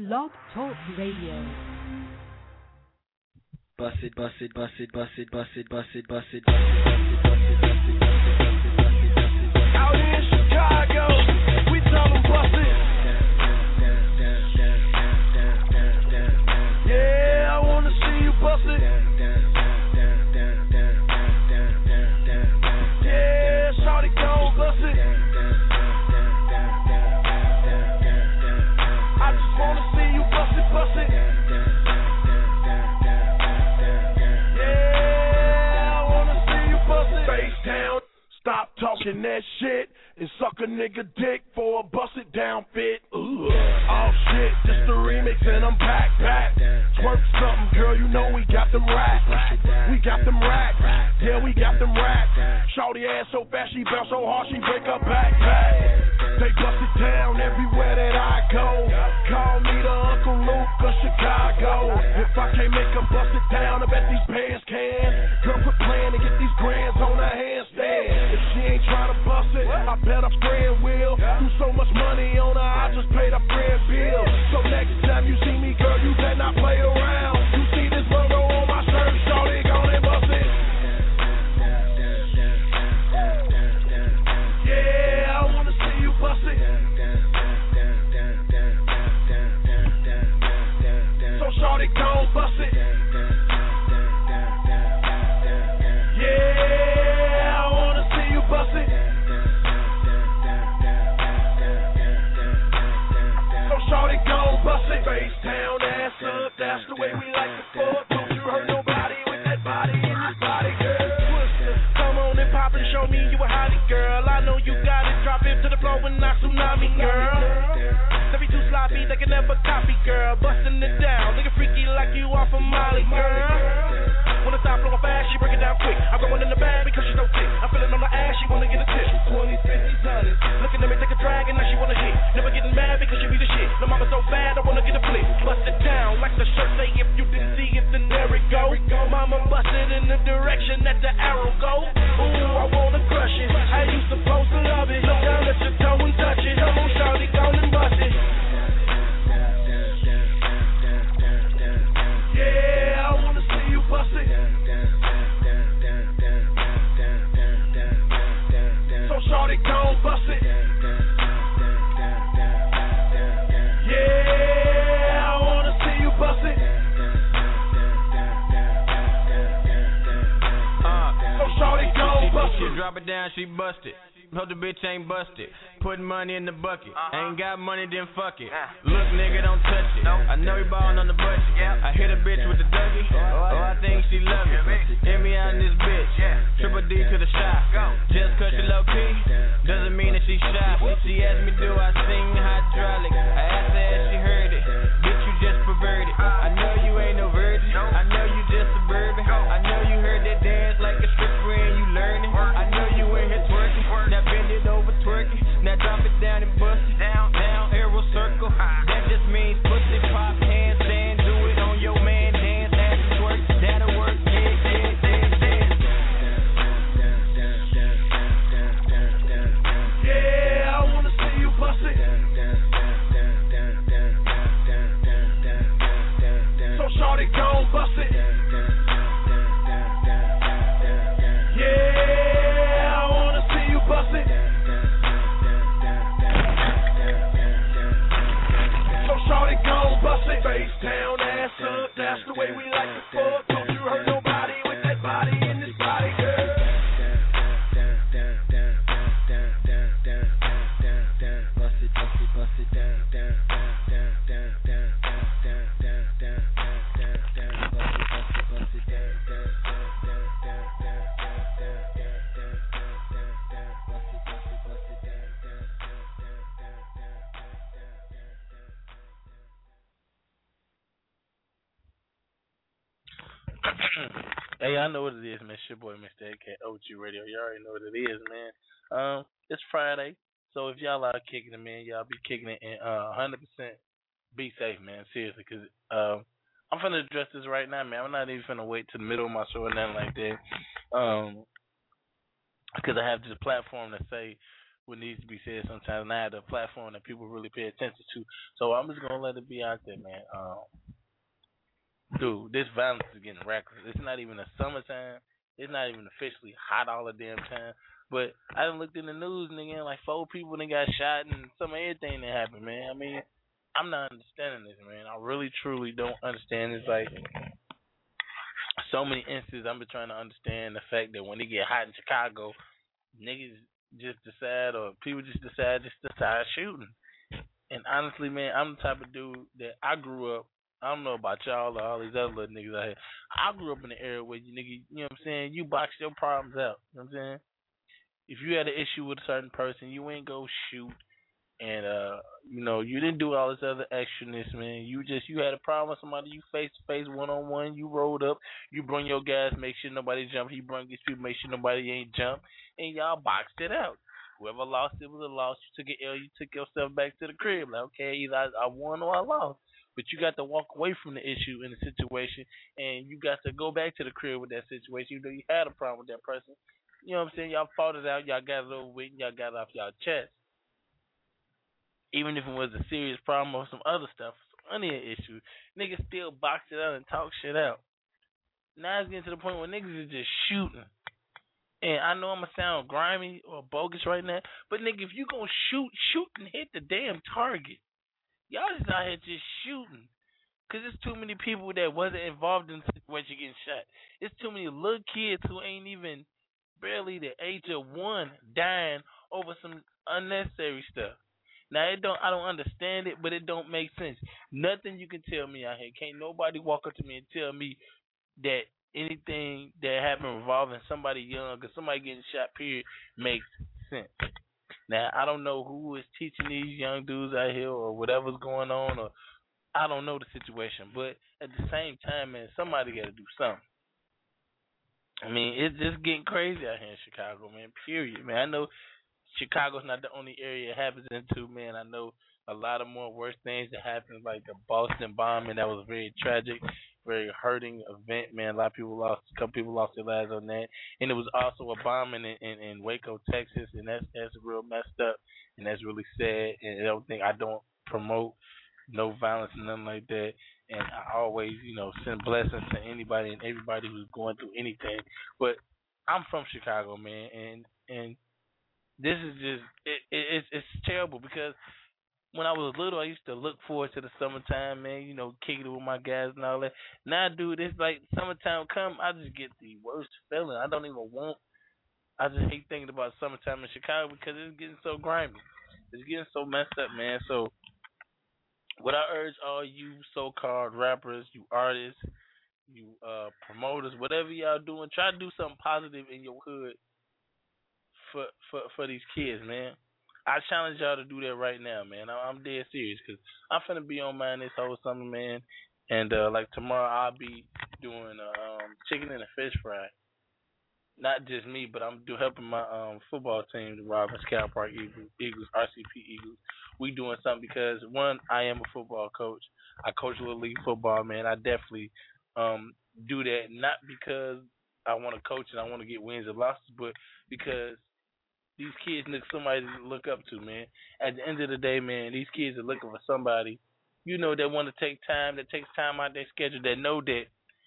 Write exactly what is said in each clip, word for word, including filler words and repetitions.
Blog Talk Radio. Bust it, bust it, bust it, bust it, bust it, bust it, bust it, bust it, bust it, bust it, bust it, bust it, bust it, bust it, bust it. Out here in Chicago, we tell them bust it. Yeah, I wanna see you bust it. Yeah, shawty gon' bust it. I just wanna see you bust it, bust it. Stop talking that shit and suck a nigga dick for a bust it down fit. Ooh. Oh shit, this the remix and I'm back, back. Twerk something, girl, you know we got them racks. We got them racks, yeah, we got them racks. Shawty ass so fast, she bounce so hard, she break her back, back. They bust it down everywhere that I go. Call me the Uncle Luke of Chicago. If I can't make her bust it down, I bet these pants can. Girl, quit playing and get these grands on her handstand. If she ain't tryna bust it, I bet a friend will. Do so much money on her, I just paid a friend bill. So next time you see me, girl, you better not play around. You see this logo on my shirt, shawty gon' and bust it. Yeah, I wanna see you bust it. So shawty gon' bust it. Yeah, I wanna see you bust it. So shawty gon' bust it. Face down, ass up, that's the way we like to fuck. Don't you hurt nobody with that body in your body, girl. Twister, come on and pop and show me you a hottie, girl. I know you got it, drop it to the floor and not tsunami, girl. Don't be too sloppy, they can never copy, girl. Busting it down, nigga freaky like you off of Molly, girl. Wanna stop blowing fast, she break it down quick. I'm going in the bag because she's so thick. I'm feeling on the ass, she wanna get a tip. twenties, fifties, hundreds. Looking at me, take a drag, and now she wanna hit. Never getting mad because she be the shit. No mama so bad, I wanna get a flip. Bust it down like the shirt say. If you didn't see it, then there it go. Mama bust it in the direction that the arrow go. Ooh, I wanna crush it. How you supposed to love it? Look down at your toe and touch it. Come on, shawty, go and bust it. Yeah, I wanna see you bust it. So shawty gon' bust it. Yeah, I wanna see you bust it. Uh, so shawty gon' bust it. She drop it down, she bust it. Hope the bitch ain't busted. Putting money in the bucket. Uh-huh. Ain't got money, then fuck it. Uh. Look, nigga, don't touch it. Nope. I know you ballin' on the budget. Yep. I hit a bitch with the Dougie. Oh, I think she love it. Hear me out in this bitch. Yeah. Triple D to the shot. Go. Just cause she low key doesn't mean that she shy. She asked me, do I sing hydraulic? I asked her if she heard it. Bitch, you just perverted. I know you ain't no virgin. I know you just suburban. I know you heard that dance like a stripper and you learning. I know you in here twerking. Now bend it over, twerking. Now drop it down and bust it. Down, down, arrow circle. That just means pussy pop, handstand. Do it on your man, dance, ass twerk. That'll work, yeah, yeah, yeah, yeah. Yeah, I wanna see you bust it. So shawty gon' bust it. Yeah, I wanna see you bust it. So shawty gon' bust it. Face down, ass up, that's the way we like to fuck. Don't you hurt nobody with that body in this body, girl. Bust it, bust it, bust it down, down, down, down, down, down, down, down, down, down, down, down, bust it, bust it, bust it down, down, down, down, down, down, down, down, down, down, down, bust it, bust it, bust it down, down, down, down, down, down, down, down, down. Hey, I know what it is, man. It's your boy, Mister A K O G Radio. You already know what it is, man. Um, it's Friday, so if y'all are kicking it, man, y'all be kicking it and uh, one hundred percent be safe, man. Seriously, because um, I'm finna address this right now, man. I'm not even finna wait to the middle of my show or nothing like that. Um, because I have this platform to say what needs to be said sometimes, and I had a platform that people really pay attention to. So I'm just gonna let it be out there, man. Um, dude, this violence is getting reckless. It's not even the summertime. It's not even officially hot all the damn time. But I done looked in the news, nigga, and like four people that got shot and some of everything that happened, man. I mean, I'm not understanding this, man. I really, truly don't understand. It's like so many instances I've been trying to understand the fact that when it get hot in Chicago, niggas just decide or people just decide just to start shooting. And honestly, man, I'm the type of dude that I grew up. I don't know about y'all or all these other little niggas out here. I grew up in an era where you nigga, you know what I'm saying, you box your problems out. You know what I'm saying? If you had an issue with a certain person, you ain't go shoot. And, uh, you know, you didn't do all this other extraness, man. You just, you had a problem with somebody, you face to face, one on one, you rolled up, you bring your guys, make sure nobody jump. He bring his people, make sure nobody ain't jump. And y'all boxed it out. Whoever lost, it was a loss. You took an L, you took yourself back to the crib. Like, okay, either I, I won or I lost. But you got to walk away from the issue in the situation, and you got to go back to the crib with that situation. You know you had a problem with that person. You know what I'm saying? Y'all fought it out. Y'all got it over with. Y'all got it off y'all chest. Even if it was a serious problem or some other stuff, some other issue, niggas still box it out and talk shit out. Now it's getting to the point where niggas is just shooting. And I know I'm going to sound grimy or bogus right now, but nigga, if you going to shoot, shoot and hit the damn target. Y'all just out here just shooting. Because there's too many people that wasn't involved in the situation getting shot. There's too many little kids who ain't even barely the age of one dying over some unnecessary stuff. Now, it don't. I don't understand it, but it don't make sense. Nothing you can tell me out here. Can't nobody walk up to me and tell me that anything that happened involving somebody young or somebody getting shot, period, makes sense. Now, I don't know who is teaching these young dudes out here or whatever's going on, or I don't know the situation. But at the same time, man, somebody got to do something. I mean, it's just getting crazy out here in Chicago, man, period. Man, I know Chicago's not the only area it happens into, man. I know a lot of more worse things that happened, like the Boston bombing. That was very tragic, very hurting event, man. A lot of people lost, a couple people lost their lives on that. And it was also a bombing in, in, in Waco, Texas, and that's that's real messed up, and that's really sad. And I don't think I don't promote no violence and nothing like that. And I always, you know, send blessings to anybody and everybody who's going through anything. But I'm from Chicago, man, and and this is just it, it, it's it's terrible because when I was little, I used to look forward to the summertime, man. You know, kicking it with my guys and all that. Now, dude, it's like summertime come, I just get the worst feeling. I don't even want. I just hate thinking about summertime in Chicago because it's getting so grimy. It's getting so messed up, man. So, what I urge all you so-called rappers, you artists, you uh, promoters, whatever y'all doing, try to do something positive in your hood for for for these kids, man. I challenge y'all to do that right now, man. I'm dead serious because I'm finna be on mine this whole summer, man. And uh, like tomorrow, I'll be doing uh, um, chicken and a fish fry. Not just me, but I'm do helping my um, football team, the Robbins Cal Park Eagles, Eagles, R C P Eagles. We doing something because one, I am a football coach. I coach little league football, man. I definitely um, do that not because I want to coach and I want to get wins and losses, but because these kids look somebody to look up to, man. At the end of the day, man, these kids are looking for somebody, you know, that want to take time, that takes time out their schedule, that know that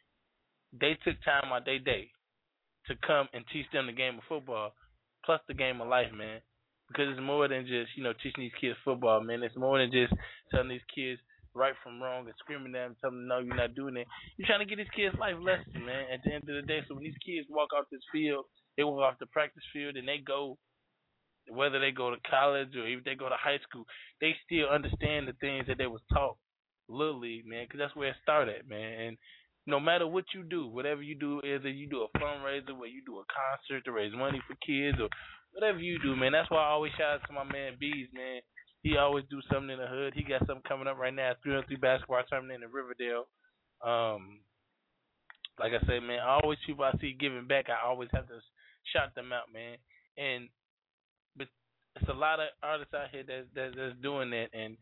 they took time out their day to come and teach them the game of football, plus the game of life, man. Because it's more than just, you know, teaching these kids football, man. It's more than just telling these kids right from wrong and screaming at them, telling them, no, you're not doing it. You're trying to get these kids life lessons, man, at the end of the day. So when these kids walk off this field, they walk off the practice field and they go, whether they go to college or if they go to high school, they still understand the things that they was taught Little League, man, because that's where it started, man. And no matter what you do, whatever you do, either you do a fundraiser where you do a concert to raise money for kids or whatever you do, man, that's why I always shout out to my man Bees, man. He always do something in the hood. He got something coming up right now, three on three basketball tournament in Riverdale. Um, like I say, man, I always people I see giving back, I always have to shout them out, man. And but it's a lot of artists out here that's, that's, that's doing that. And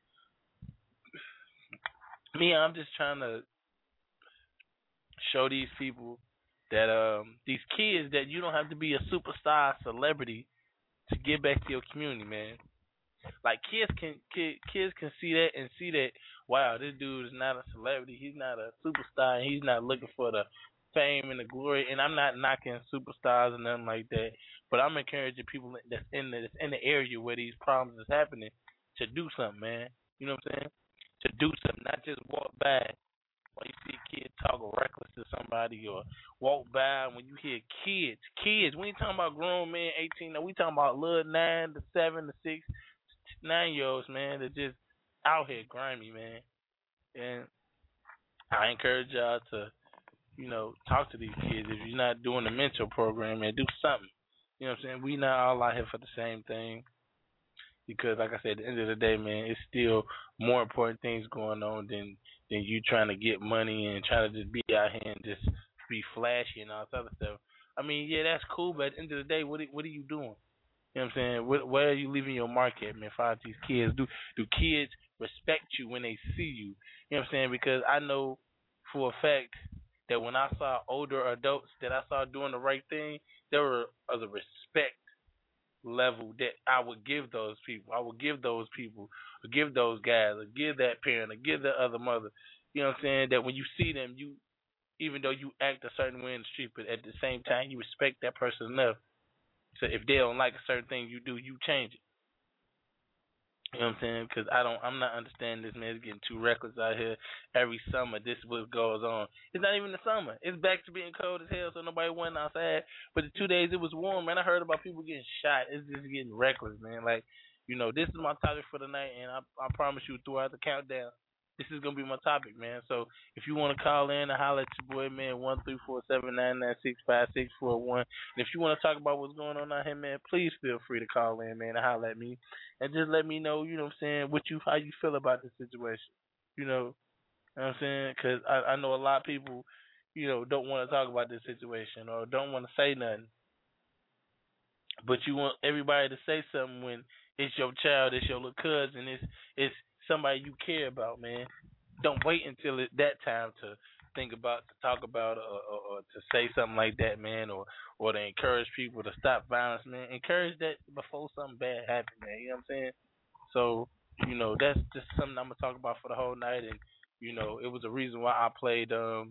me, I'm just trying to show these people that um these kids that you don't have to be a superstar celebrity to give back to your community, man. Like kids can kid, kids can see that and see that. Wow, this dude is not a celebrity. He's not a superstar. And he's not looking for the fame and the glory. And I'm not knocking superstars and nothing like that. But I'm encouraging people that's in the that's in the area where these problems is happening to do something, man. You know what I'm saying? To do something, not just walk by when you see a kid talk reckless to somebody or walk by when you hear kids, kids. We ain't talking about grown men, eighteen. No, we talking about little nine to seven to six, nine year olds, man. That just out here grimy, man. And I encourage y'all to, you know, talk to these kids. If you're not doing the mentor program, man, do something. You know what I'm saying? We not all out here for the same thing. Because, like I said, at the end of the day, man, it's still more important things going on than than you trying to get money and trying to just be out here and just be flashy and all this other stuff. I mean, yeah, that's cool, but at the end of the day, what are, what are you doing? You know what I'm saying? What, where are you leaving your mark at, man? For these kids, do do kids respect you when they see you? You know what I'm saying? Because I know for a fact that when I saw older adults that I saw doing the right thing, there were other respect level that I would give those people. I would give those people, or give those guys, or give that parent, or give that other mother. You know what I'm saying? That when you see them, you, even though you act a certain way in the street, but at the same time you respect that person enough. So if they don't like a certain thing you do, you change it. You know what I'm saying? Because I don't, I'm not understanding this, man. It's getting too reckless out here. Every summer, this is what goes on. It's not even the summer. It's back to being cold as hell, so nobody went outside. But the two days it was warm, man. I heard about people getting shot. It's just getting reckless, man. Like, you know, this is my topic for the night, and I, I promise you, throughout the countdown, this is gonna be my topic, man. So if you want to call in and holler at your boy, man, one three four seven nine nine six five six four one. And if you want to talk about what's going on out here, man, please feel free to call in, man, and holler at me, and just let me know, you know what I'm saying, what you how you feel about this situation. You know, you know what I'm saying? Because I, I know a lot of people, you know, don't want to talk about this situation or don't want to say nothing. But you want everybody to say something when it's your child, it's your little cousin, it's it's somebody you care about, man. Don't wait until it, that time to think about, to talk about, or, or, or to say something like that, man, or or to encourage people to stop violence, man. Encourage that before something bad happens, man. You know what I'm saying? So, you know, that's just something I'm gonna talk about for the whole night, and you know, it was a reason why I played, um,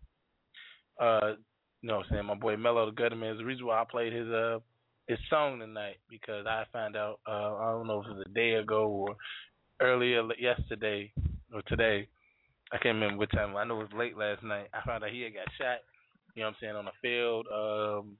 uh, you know what I'm saying, my boy Mello the Gutter, man. It's the reason why I played his uh his song tonight, because I found out, uh, I don't know if it was a day ago or earlier yesterday or today, I can't remember what time. I know it was late last night. I found out he had got shot, you know what I'm saying, on a field, um,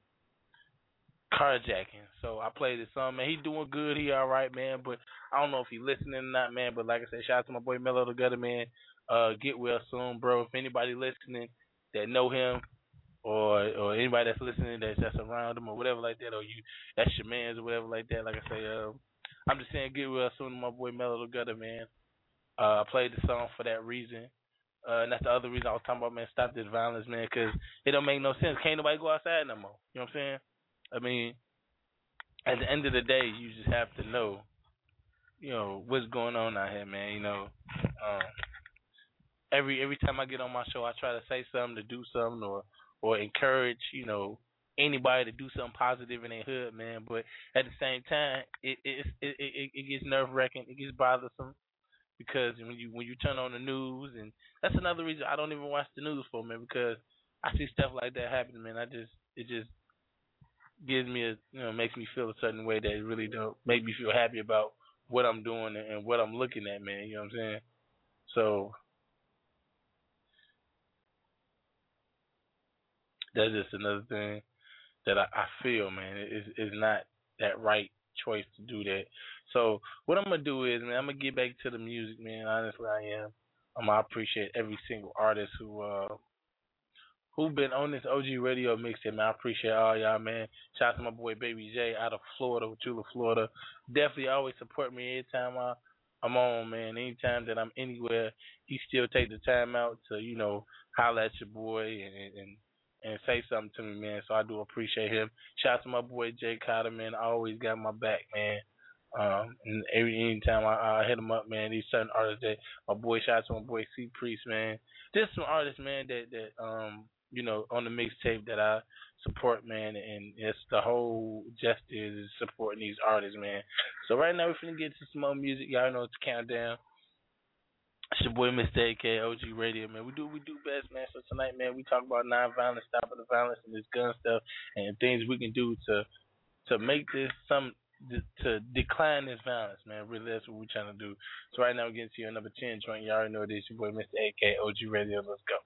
carjacking. So I played his song, man. He doing good. He all right, man. But I don't know if he listening or not, man. But like I said, shout out to my boy Mello the Gutter, man. Uh, get well soon, bro. If anybody listening that know him, or or anybody that's listening that's, that's around him or whatever like that, or you that's your man's or whatever like that, like I say, uh, I'm just saying, get well soon to my boy Mello the Gutter, man. Uh, I played the song for that reason. Uh, and that's the other reason I was talking about, man, stop this violence, man, because it don't make no sense. Can't nobody go outside no more. You know what I'm saying? I mean, at the end of the day, you just have to know, you know, what's going on out here, man. You know, um, every every time I get on my show, I try to say something, to do something, or or encourage, you know, anybody to do something positive in their hood, man. But at the same time, it it it it, it gets nerve wracking, it gets bothersome, because when you when you turn on the news, and that's another reason I don't even watch the news for, man, because I see stuff like that happening, man. I just it just gives me a, you know, makes me feel a certain way that it really don't make me feel happy about what I'm doing and, and what I'm looking at, man. You know what I'm saying? So that's just another thing that I, I feel, man, is is not that right choice to do that. So what I'm gonna do is, man, I'm gonna get back to the music, man. Honestly, I am. Um, I appreciate every single artist who uh who been on this O G radio mixtape, man. I appreciate all y'all, man. Shout out to my boy Baby J out of Florida, Chula, Florida. Definitely always support me every time I I'm on, man. Anytime that I'm anywhere, he still take the time out to, you know, holler at your boy and and and say something to me, man. So I do appreciate him. Shout out to my boy Jay Cotter, man. I always got my back, man. Um, and every anytime I, I hit him up, man, these certain artists that my boy, shout out to my boy C Priest, man. Just some artists, man, that that um you know, on the mixtape that I support, man, and it's the whole gesture is supporting these artists, man. So right now we're finna get to some more music. Y'all know it's countdown. It's your boy Mister A K O G Radio, man. We do we do best, man. So tonight, man, we talk about non-violence, stopping the violence, and this gun stuff, and things we can do to to make this some to decline this violence, man. Really, that's what we're trying to do. So right now, we're getting to your number ten joint. You already know this. Your boy Mister A K O G Radio. Let's go.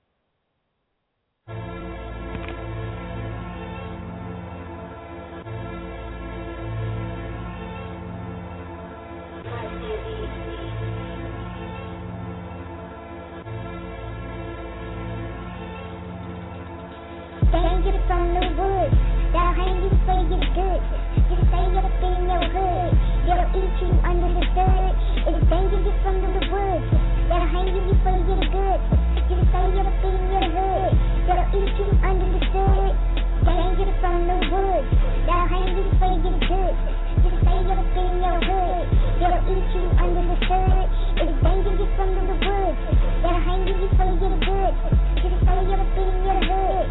Danger from the woods, that'll hang you before you get good. Just say you're up in your hood, that'll eat you under the dirt. It's danger from the woods, that'll hang you before you get good. Just say you're up in your hood, that'll eat you under the dirt. Danger from the woods, that'll hang you before you get good. Just say you're up in your hood, that'll eat you under the dirt. It's danger from the woods, that'll hang you before you get good. Just say you're up in your hood.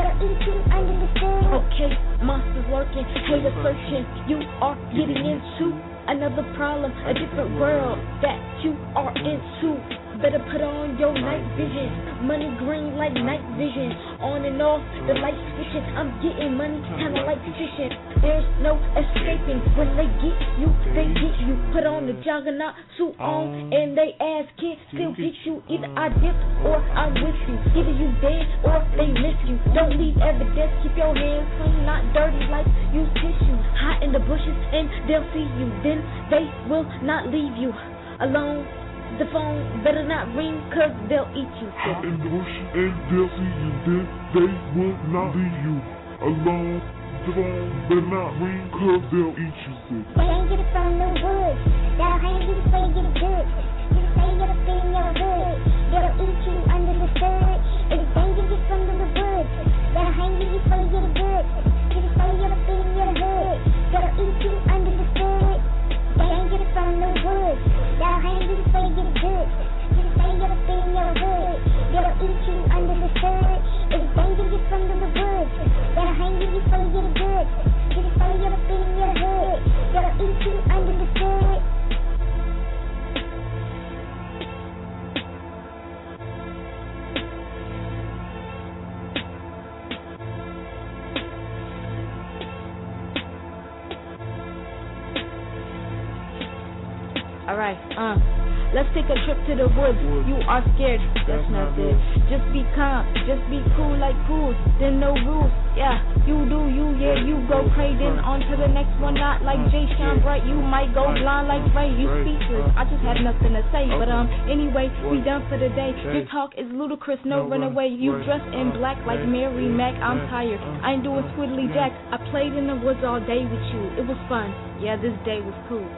Okay, monsters lurking, haters searching. You are getting into another problem, a different world that you are into. Better put on your night vision. Money green like night vision. On and off, the light switching. I'm getting money, kinda like fishing. There's no escaping. When they get you, they get you. Put on the juggernaut suit on, and they ass can't still get you. Either I dip or I'm with you. Either you dead or they miss you. Don't leave evidence. Keep your hands clean, not dirty like use tissue. Hide in the bushes and they'll see you. Then they will not leave you alone. The phone better not ring, cause they'll eat you. Hide in the bush and they'll see you, then they will not leave you alone. The phone better not ring, cause they'll eat you. Danger from the woods, that'll hang you before you get good. Just say you're up in your hood, that'll eat you under the dirt. It's danger from the woods, that'll hang you before you get good. Just say you're up in your hood, that'll eat you under the dirt. Danger from the woods, that'll hang you before you get good. Just say you're up in your hood, that'll eat you under the dirt. It's danger from the woods, that'll hang you before you get good. Just say you're up in your hood, that'll eat you under the dirt. Alright, uh, let's take a trip to the woods. You are scared, that's not good. Just be calm, just be cool like fools. Then no rules, yeah, you do you, yeah, you go crazy. Then on to the next one, not like Jay Sean Bright. You might go blind like Ray, you speechless. I just had nothing to say, but um, anyway, we done for the day. Your talk is ludicrous, no runaway. You dress in black like Mary Mac, I'm tired. I ain't doing Squiddly Jack. I played in the woods all day with you, it was fun. Yeah, this day was cool.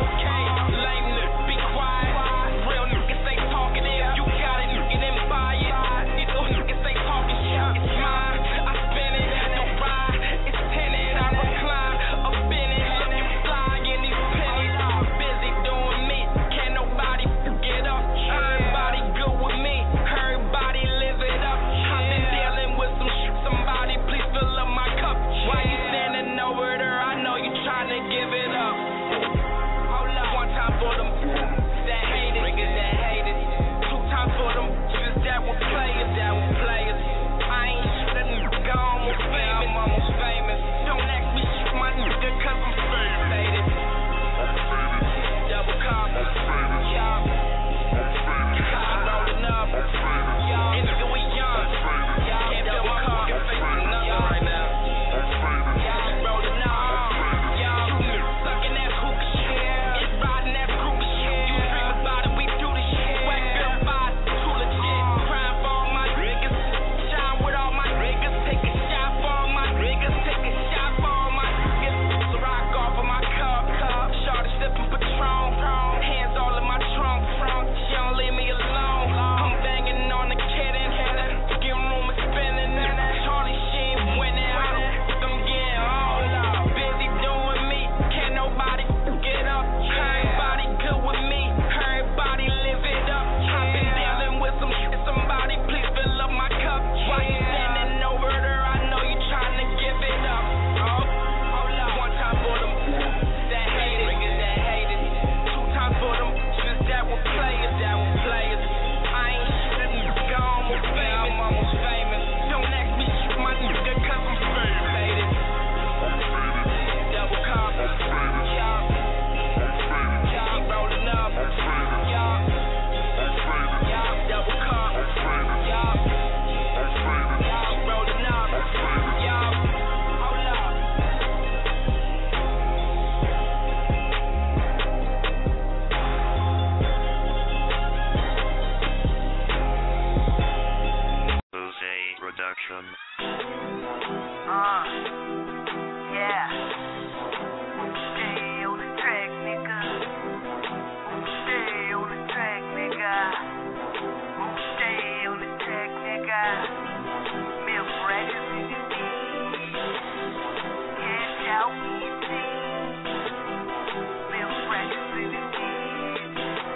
Quiet, real niggas stay talking. If you got it, you can buy it. Uh, yeah. Stay on the track, nigga. Stay on the track, nigga. Stay on the track, nigga. Milk records in the beat. Cash out, easy. Milk records in the beat.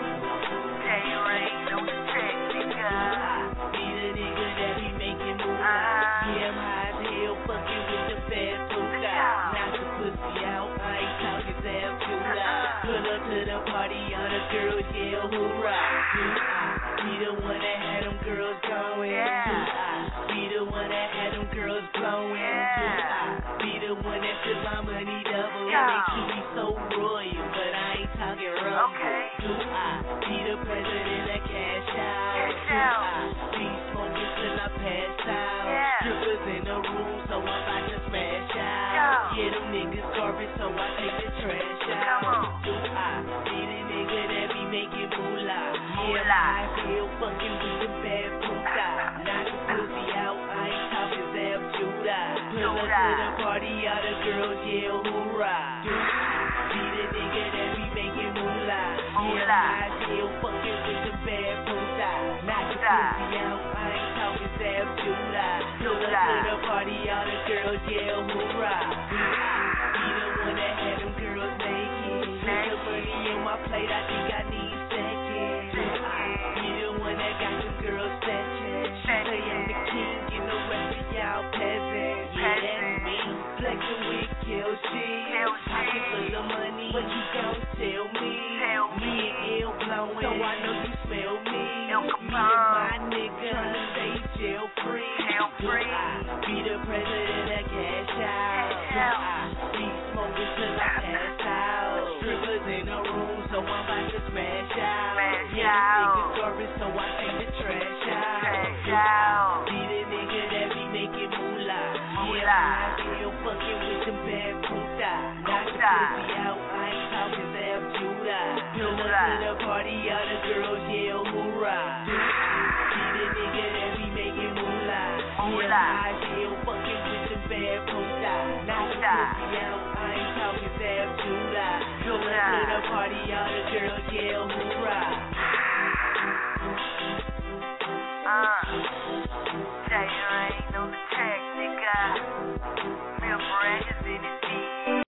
J-Rain on the track, nigga. Be the nigga that be making moves. Uh-huh. Yeah, I'm high as hell, fucking with the fast food. Knock the pussy out, I ain't talking Sam Tula. Pull up to the party, all the girls yell hoorah. Be the one that had them girls going. Be the one that had them girls blowing. Be the one that took my money double. Makes you be so royal, but I ain't talking rough. Okay. Be the president of Cash Out. Cash out. Be smoking till I pass out. Yeah. Strippers in the room, so I'm about to smash out. Yeah. Yeah, them niggas garbage, so I take the trash out. Come on. Do I be the nigga that be making moolah? Yeah, Moolah. I feel fucking with the bad puta. Knock the pussy out, I ain't talking Zab Judah. Pull up to the party, all the girls yell hoorah. Do I be the nigga that be making moolah? Yeah, I feel fucking with the bad puta. Knock the pussy out, I ain't talking Zab Judah. Pull up to the party, all the girls yell hoorah. Do I be the one that had them girls naked? Put the money in my plate, I think I need seconds. Do I be the one that got them girls fetching? She say I'm the king and the rest of y'all peasants. Yeah, that's me. Flexing with Kill Shit. Pocket full of money, what you gon' tell me? Me and Ill blowing, so I know you smell me. Me and my nigga tryna stay jail free. Do I be the president of Cash Out? Do I be smoking till I pass out? Strippers in the room, so I'm about to smash out. Yeah, niggas garbage, so I take the trash out. Be the nigga that be making moolah. Yeah, I feel fucking with them bad puta. Knock the pussy out, I ain't talking Zab Judah. Pull up to the party, all the girls yell hoorah. Be the nigga that be making moolah. Yeah, I feel fucking with them bad puta. Knock the pussy out, I ain't talking Zab Judah. Pull up to the party, all the girls yell hoorah. Uh, J-Rain on the track, nigga. Milk records in the beat.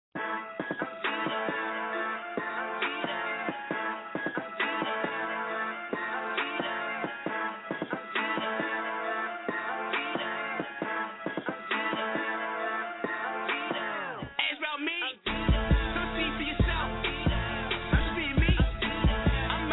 Ask about me. Come see for yourself. I'm speaking me. I'm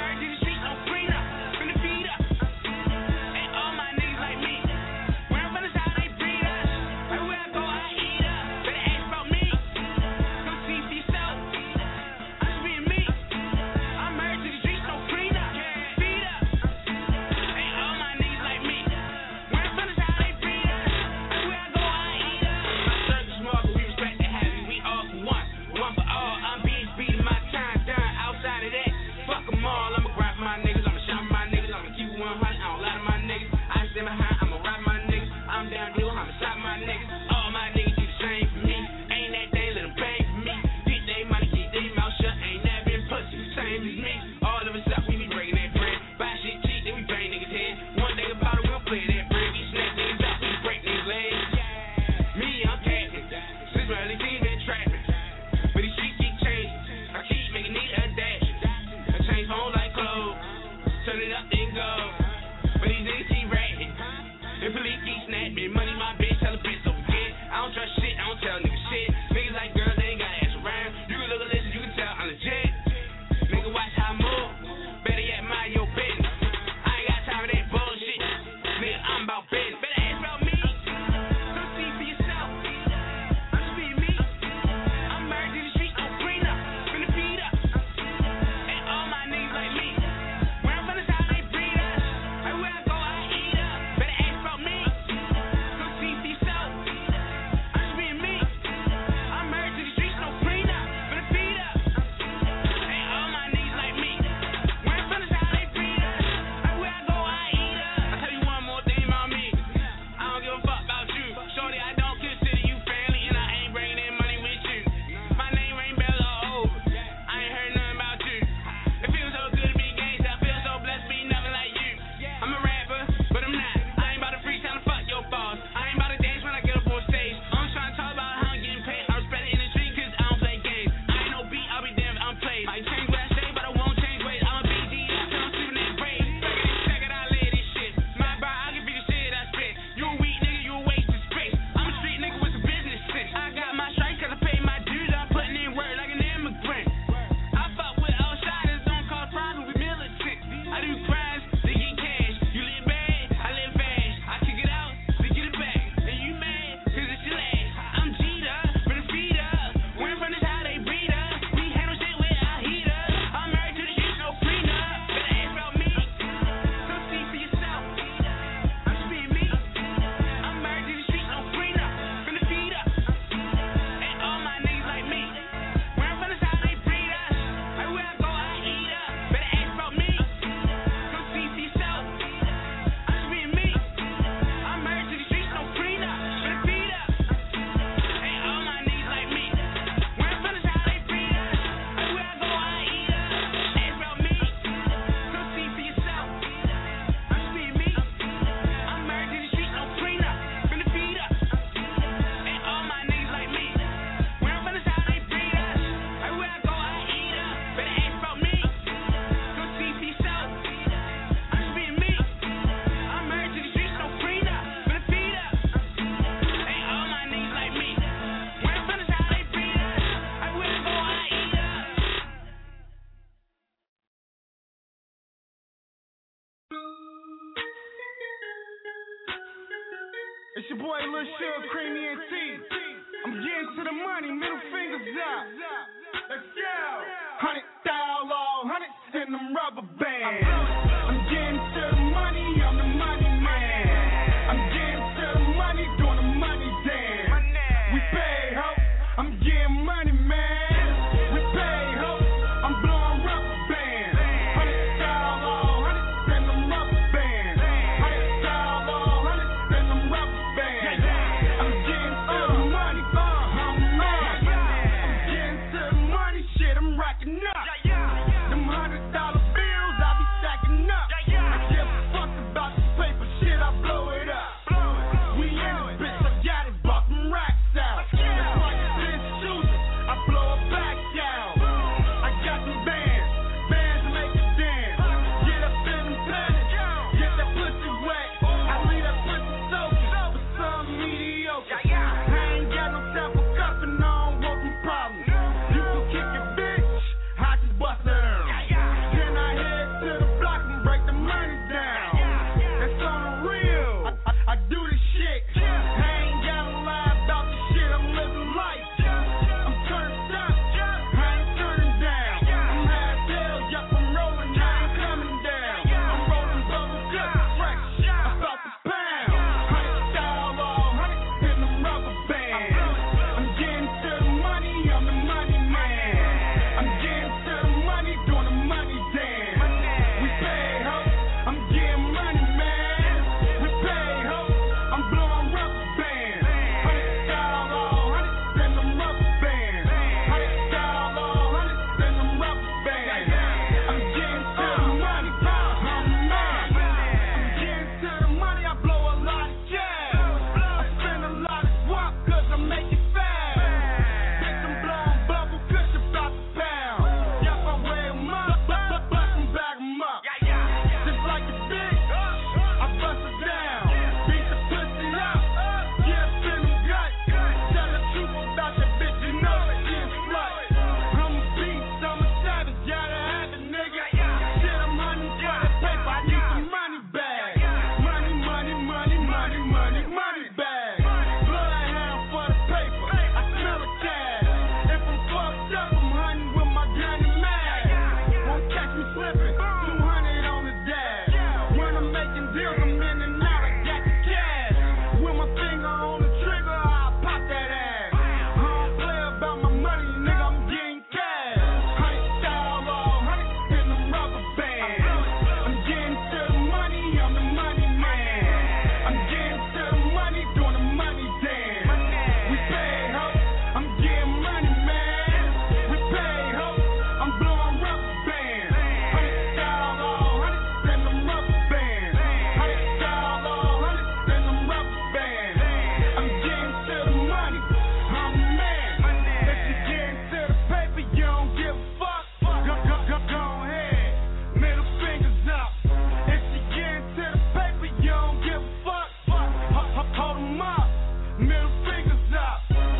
Sugar, Creamy, and tea. I'm getting to the money, middle fingers up. Let's go. Hundred thousand, all hundreds in them rubber bands. I'm getting to the money, I'm the money man. I'm getting to the money, doing the money dance. We pay ho, I'm getting money, man. We pay ho, I'm blowing rubber bands. Hundred thousand, all hundreds in them rubber bands. Hundred thousand, all hundreds in them rubber bands. I'm getting to the money, uh, I'm mad. I'm getting to the money, shit, I'm racking up. Them hundred dollar bills, I be stacking up. I give a fuck about the paper, shit, I blow it up. We in this bitch, I got it, bought some racks out. That's why you didn't shoot it, I blow it back down. I got some bands, bands to make it dance. Get up in them panties, get that pussy wet. I leave that pussy soaking for some mediocre. I ain't got no time for cuffing, I don't want some problems. You can kick it, bitch, I just bust it down. Then I head to the block and break the money down. That's on the real, I, I, I do this shit. I ain't gotta lie about the shit, I'm living life. I'm turned up, I ain't turning down. I'm high as hell, yup, I'm rolling, I ain't coming down. I'm rolling bubble gut, fresh, about the pound. Hundred thousand, all hundred in them rubber bands. I'm getting to the money, I'm the money man. I'm getting to the money, doing the money dance. We pay ho, I'm getting money, man. We pay ho, I'm blowing rubber bands. Hundred thousand, all hundreds in them rubber bands. Hundred thousand, all hundreds in them rubber bands. I'm getting to the money, I'm mad. I'm getting to the money, I blow a lot of cash. I spend a lot of swap, cause I make it fast. Bitch, I'm blowing bubble, cause about the pound. Yup, I weigh 'em up, but, but, but, and bag 'em up. Just like a bitch, I bust it down. Beat the pussy up, yeah, spin them guts. Tell the truth about that bitch, you know that she is slut. I'm a beast, I'm a savage, gotta have it, nigga. Shit, I'm hunting for that paper, I need some money back. Money, money, money, money, money, money back. Bloodhound for the paper, I smell a cash. If I'm fucked up, I'm hunting with my gun and mag. Won't catch me slipping, two hundred on the dash. When I'm making deals, I'm in and out, I got the cash. With my finger on the trigger, I'll pop that ass. I don't play about my money, nigga, I'm getting cash. Hundred thousand, all hundreds in them rubber bands. I'm getting to the money, I'm the money man. I'm getting to the money, doing the money dance. We pay ho, I'm getting money, man. We pay ho, I'm blowing rubber bands. Hundred thousand, all hundreds in them rubber bands. Hundred thousand, all hundreds in them rubber bands. I'm getting to the money, I'm the man. If you getting to the paper, you don't give a fuck. Go, go, go, go ahead, middle fingers up. If you getting to the paper, you don't give a fuck. Ho- ho- Hold 'em up, middle fingers up.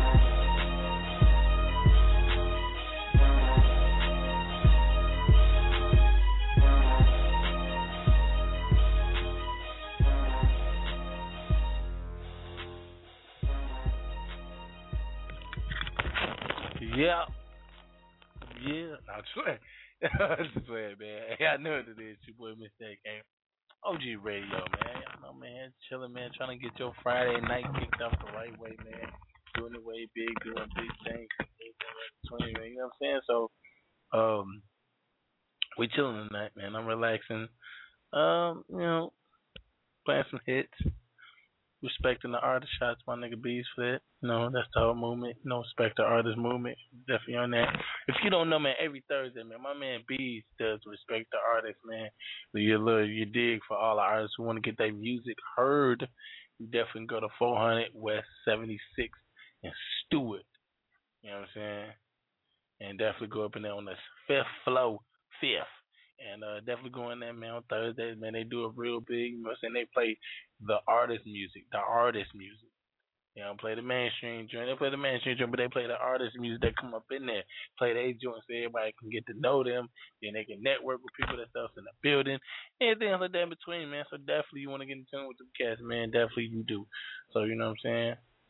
Yeah. Yeah. I swear. I swear, man. Hey, I know what it is. Your boy Mistake Game. O G Radio, man. I know, man. Chilling, man. Trying to get your Friday night kicked off the right way, man. Doing it way big, doing big things. Between, man. You know what I'm saying? So, um, we chilling tonight, man. I'm relaxing. Um, you know, playing some hits. Respecting the artist. Shout out to my nigga Bees for that. You know, that's the whole movement. You know, respect the artist movement. Definitely on that. If you don't know, man, every Thursday, man, my man Bees does respect the artist, man. You little, you dig for all the artists who want to get their music heard. You definitely go to four hundred West seventy-sixth and Stewart. You know what I'm saying? And definitely go up in there on the fifth floor, fifth. And uh, definitely go in there, man, on Thursdays, man. They do it real big. You know what I'm saying? They play the artist music, the artist music. You know, play the mainstream joint. They play the mainstream joint, but they play the artist music that come up in there. Play their joints so everybody can get to know them. Then they can network with people that's else in the building. Anything like that in between, man. So definitely you want to get in tune with the cats, man. Definitely you do. So, you know what I'm saying?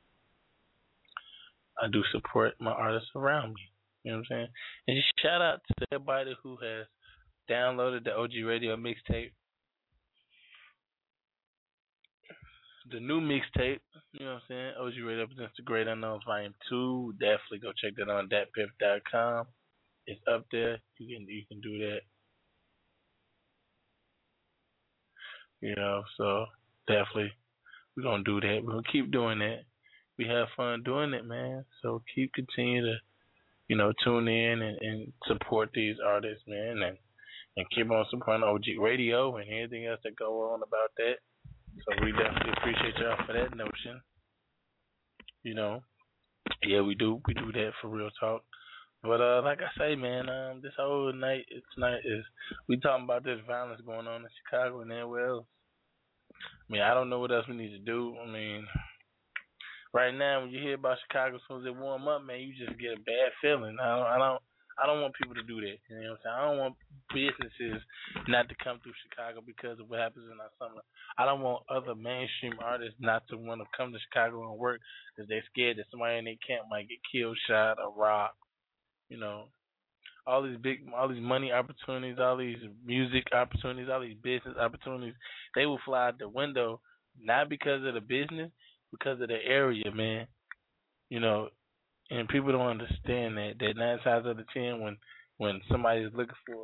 I do support my artists around me. You know what I'm saying? And just shout out to everybody who has downloaded the O G Radio mixtape, the new mixtape. You know what I'm saying? O G Radio Presents The Great Unknowns Volume Two. Definitely go check that on dat piff dot com. It's up there. You can you can do that. You know, so definitely we're gonna do that. We're gonna keep doing that. We have fun doing it, man. So keep continue to, you know, tune in and, and support these artists, man, and and keep on supporting O G Radio and anything else that go on about that. So we definitely appreciate y'all for that notion. You know, yeah, we do we do that for real talk. But uh, like I say, man, um, this whole night tonight is we talking about this violence going on in Chicago and everywhere else. I mean, I don't know what else we need to do. I mean, right now when you hear about Chicago, as soon as it warm up, man, you just get a bad feeling. I don't, I don't, I don't want people to do that. You know what I'm saying? I don't want businesses not to come through Chicago because of what happens in our summer. I don't want other mainstream artists not to want to come to Chicago and work because they're scared that somebody in their camp might get killed, shot, or robbed. You know, all these big, all these money opportunities, all these music opportunities, all these business opportunities, they will fly out the window, not because of the business, because of the area, man. You know, and people don't understand that, that nine times out of ten, when, when somebody's looking for,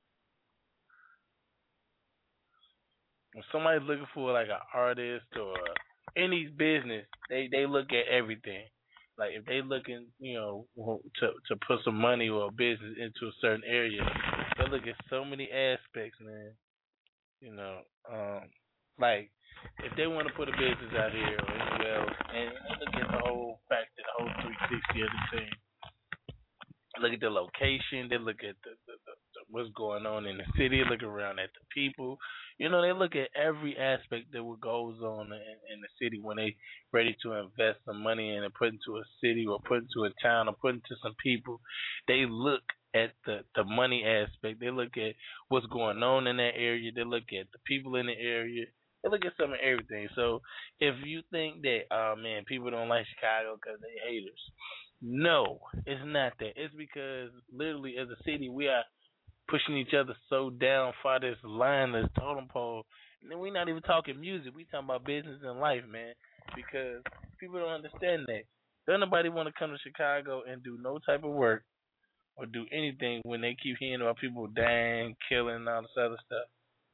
when somebody's looking for like an artist or any business, they, they look at everything. Like if they looking, you know, to to put some money or a business into a certain area, they look at so many aspects, man. You know, um, like if they want to put a business out here or anywhere else, and they look at the whole factor, the whole three sixty of the thing. Look at the location. They look at the, the, the, the what's going on in the city. Look around at the people. You know, they look at every aspect that what goes on in, in the city when they ready to invest some money in and put into a city or put into a town or put into some people. They look at the, the money aspect. They look at what's going on in that area. They look at the people in the area. They look at some of everything. So if you think that, oh, man, people don't like Chicago because they haters, no, it's not that. It's because literally as a city, we are pushing each other so down for this line, this totem pole. And then we're not even talking music. We talking about business and life, man, because people don't understand that. Don't nobody want to come to Chicago and do no type of work or do anything when they keep hearing about people dying, killing, and all this other stuff.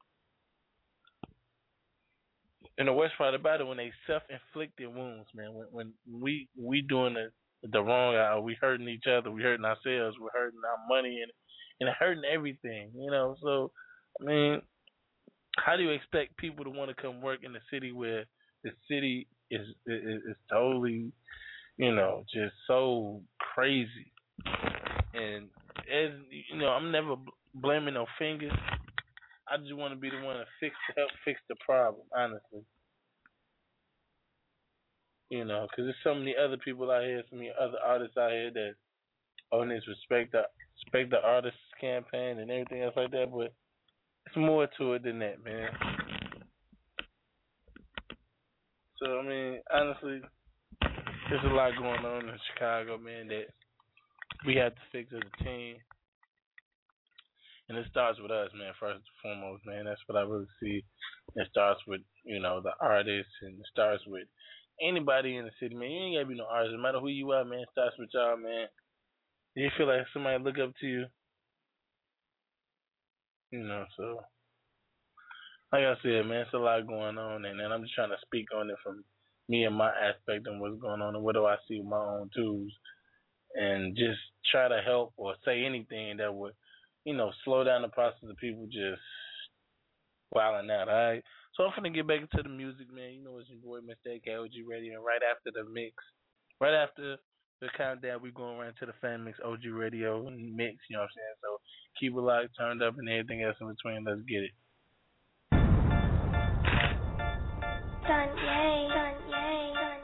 And the worst part about it, when they self-inflicted wounds, man, when, when we we doing the the wrong, uh, we hurting each other, we hurting ourselves, we're hurting our money, and and hurting everything, you know. So, I mean, how do you expect people to want to come work in the city where the city is is, is totally, you know, just so crazy? And as you know, I'm never blaming no fingers. I just want to be the one to fix to help fix the problem, honestly. You know, because there's so many other people out here, so many other artists out here that on this respect the respect the artists campaign and everything else like that, but it's more to it than that, man. So I mean, honestly, there's a lot going on in Chicago, man, that we have to fix as a team. And it starts with us, man, first and foremost, man. That's what I really see. It starts with, you know, the artists, and it starts with anybody in the city, man. You ain't gotta be no artist. No matter who you are, man, it starts with y'all, man. Do you feel like somebody look up to you? You know, so like I said, man, it's a lot going on, and, and I'm just trying to speak on it from me and my aspect and what's going on and what do I see with my own tools, and just try to help or say anything that would, you know, slow down the process of people just wilding out, all right? So I'm finna get back into the music, man. You know, it's your boy, Mister A K O G Radio, and right after the mix, right after the countdown, we going right into the fan mix, O G Radio mix, you know what I'm saying? So keep it locked, turned up, and everything else in between. Let's get it. Done, yay, done, yay, done,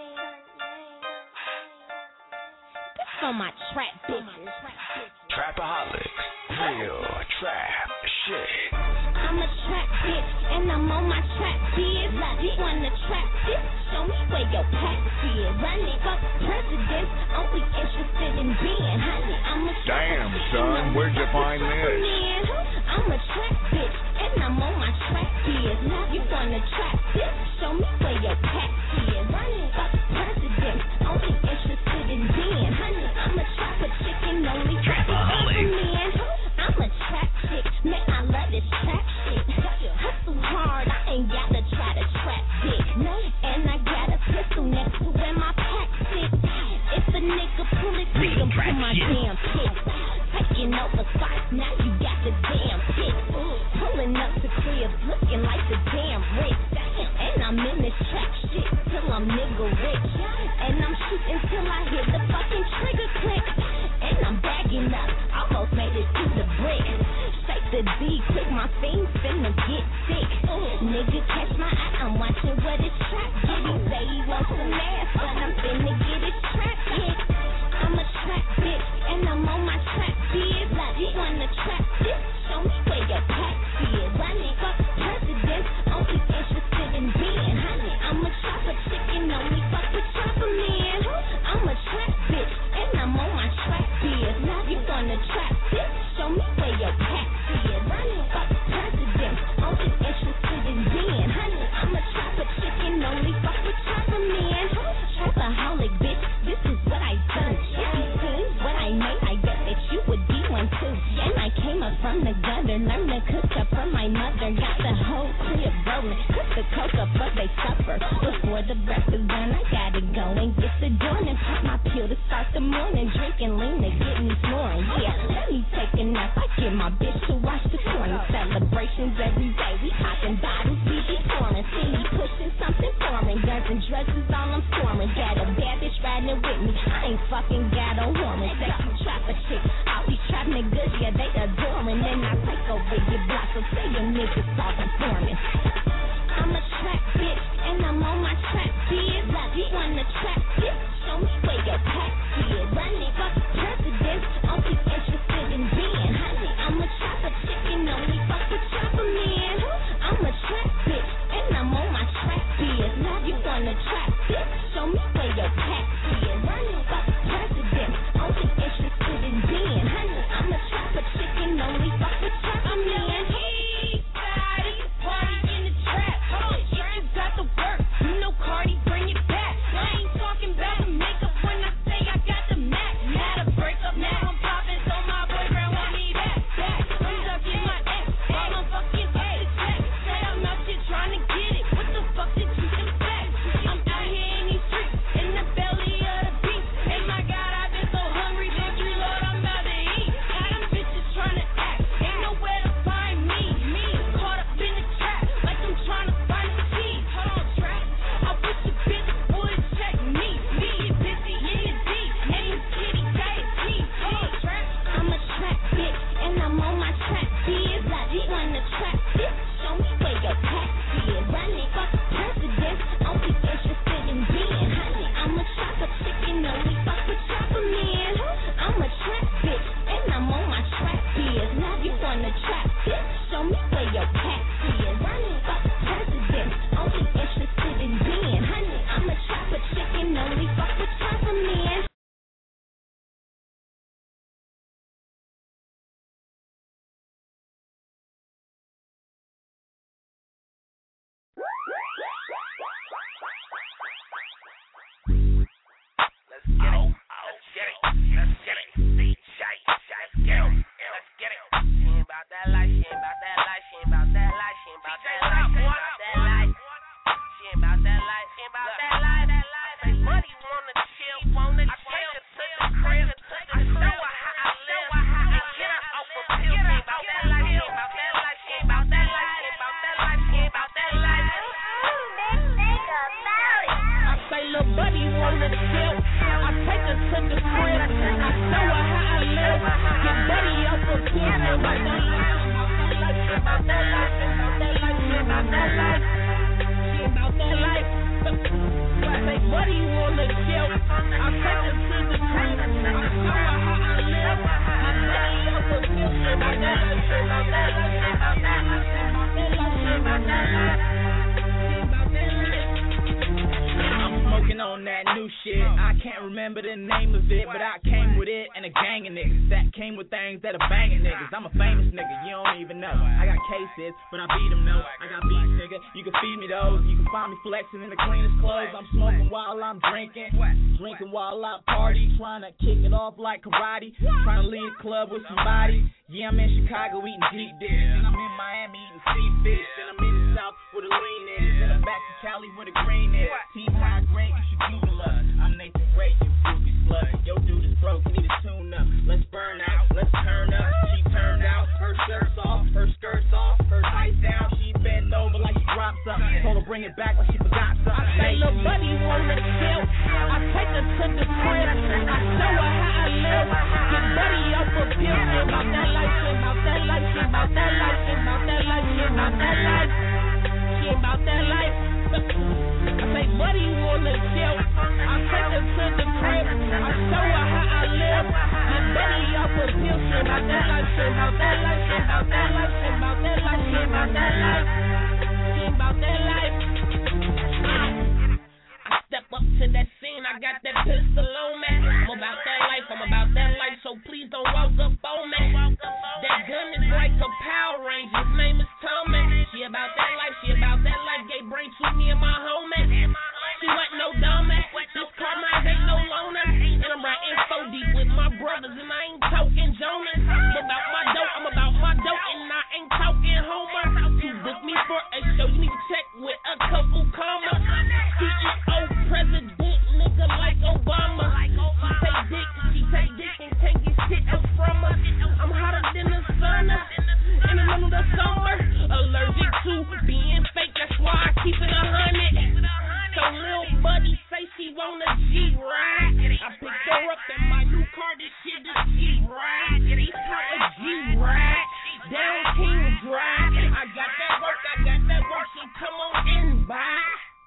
This for my trap bitches. Trapaholics, real trap shit. I'm a trap bitch, and I'm on my trap biz. You wanna trap this? Show me where your pack is. Running for president, my damn pick. Taking over spots, now you got the damn pick. Pulling up the crib, looking like the damn rich. And I'm in this trap shit till I'm nigga rich. And I'm shooting till I hit the fucking trigger click. And I'm bagging up, almost made it to the brick. Shake the D, quick, my fiends finna get sick. Nigga catch my eye, I'm watching what his trap get. He say he wants some ass, but I'm finna get his trap hit. I'm a trap bitch, and I'm on my trap biz. You wanna trap this? Show me where your pack is. Running fuck presidents, only interested in being honey. I'm a chopper chicken, only fuck with chopper man. I'm a trap bitch, and I'm on my trap biz. You gonna trap this? Show me where your pack is. Running fuck presidents, only interested in being honey. I'm a chopper chicken, only fuck with chopper man. Trapaholic bitch, this is what I do. If you seen what I made, I bet that you would be one too. And I came up from the gutter, learned to cook up from my mother. Got the whole crib rolling, cook the coke up, but they suffer. Before the breakfast done, I gotta go and get the dawn and pop my pill to start the morning. Drinking lean to get me snoring. Yeah, let me take a nap. I get my bitch to watch the corner. Celebrations every day, we popping bottles, we be pouring. See me pushing something foreign. Guns and drugs is all I'm storming. Got a bad bitch riding with me. I ain't fucking got a woman. Sexy trapper chick, all these trap niggas, yeah, they adoring. Then I take over your block, so say your niggas all performing. I'm a trap bitch, and I'm on my trap biz. You wanna trap this? Show me where your pack is. Running fuck presidents, only interested in being honey. I'm a chopper chicken, only fuck with chopper man. I'm a trap bitch, and I'm on my trap biz. You wanna trap this? Show me where your pack is. Running fuck presidents, only interested in being honey. I'm a chopper chicken, only fuck with chopper man. Cardi, bring it back. I ain't talking about the makeup when I say I got the Mac. Had a breakup, now I'm popping, so my boyfriend want me back. Back, please up in my ex. All I'm fucking up to check. Say I'm out here trying to get it. What the fuck did you expect? I'm out here in these streets, in the belly of the beast. And my God, I've been so hungry, victory, Lord, I'm about to eat. Got them bitches trying to act, ain't nowhere to find me. Me, caught up in the trap, like I'm trying to find the key. Hold on, trap. I wish a bitch would check me. Me and busy in the deep. Name Kitty, got a teeth. I'm a trap bitch, and I'm on my trap biz. You wanna trap this? Show me where your pack is. Running fuck presidents, only interested in being honey. I'm a chopper chicken, only fuck with chopper man. I'm a trap bitch, and I'm on my trap biz. You wanna trap this? Show me where your pack is. Running fuck presidents, only interested in being honey. I'm a chopper chicken, only fuck with chopper man. Let's get it. Let's get it. Let's get it. See, shy, shy. Let's get it. Let's get it. She ain't about that life. She ain't about that life. She ain't about that life. She ain't about that life. She ain't about that life. She ain't about that life. She ain't about that life. I say, buddy, wanna chill, wanna chill. To the crib, I show her how I live. And get her off a pill. She ain't about that life. She ain't about that life. She ain't about that life. She ain't about that life. She ain't about that life. I say, little buddy, wanna chill. I take her to the crib. I show her how I live. Get buddy off a pill. She ain't about that life. She ain't about that life. She ain't about that life. She ain't about that life. I say, buddy, wanna chill. I take her to the crib. I show her how I live. My buddy off a pill. She ain't about that life. She ain't about that life. She ain't about that life. She ain't about that life. She ain't about that life. I'm smoking on that new shit. I can't remember the name of it, but I came with it and a gang of niggas that came with things that are banging niggas. I'm a famous nigga, you don't even know. I got cases, but I beat them though. I got beats, nigga, you can feed me those. You can find me flexing in the cleanest clothes. I'm smoking while I'm drinking, drinking while I party, trying to kick it off like karate, trying to leave the club with somebody. Yeah, I'm in Chicago eating deep dish, and I'm in Miami eating sea fish, and I'm in the South where the lean is, and I'm back to Cali where the green is. Team high grade, you should Google us. I'm Nathan Ray, you groovy slut. Yo, dude is broke, you need a tune up. show up in my new car, this shit is G-Ride. Yeah, they smell a G-Ride. Down King Drive. I got that work, I got that work, so come on in, bye.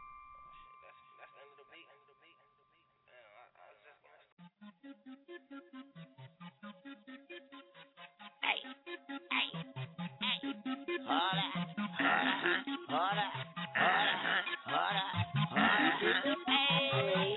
Hey, hey, hey. Hold up, hold up, hold up, hold up, hold up, hold up. Hey,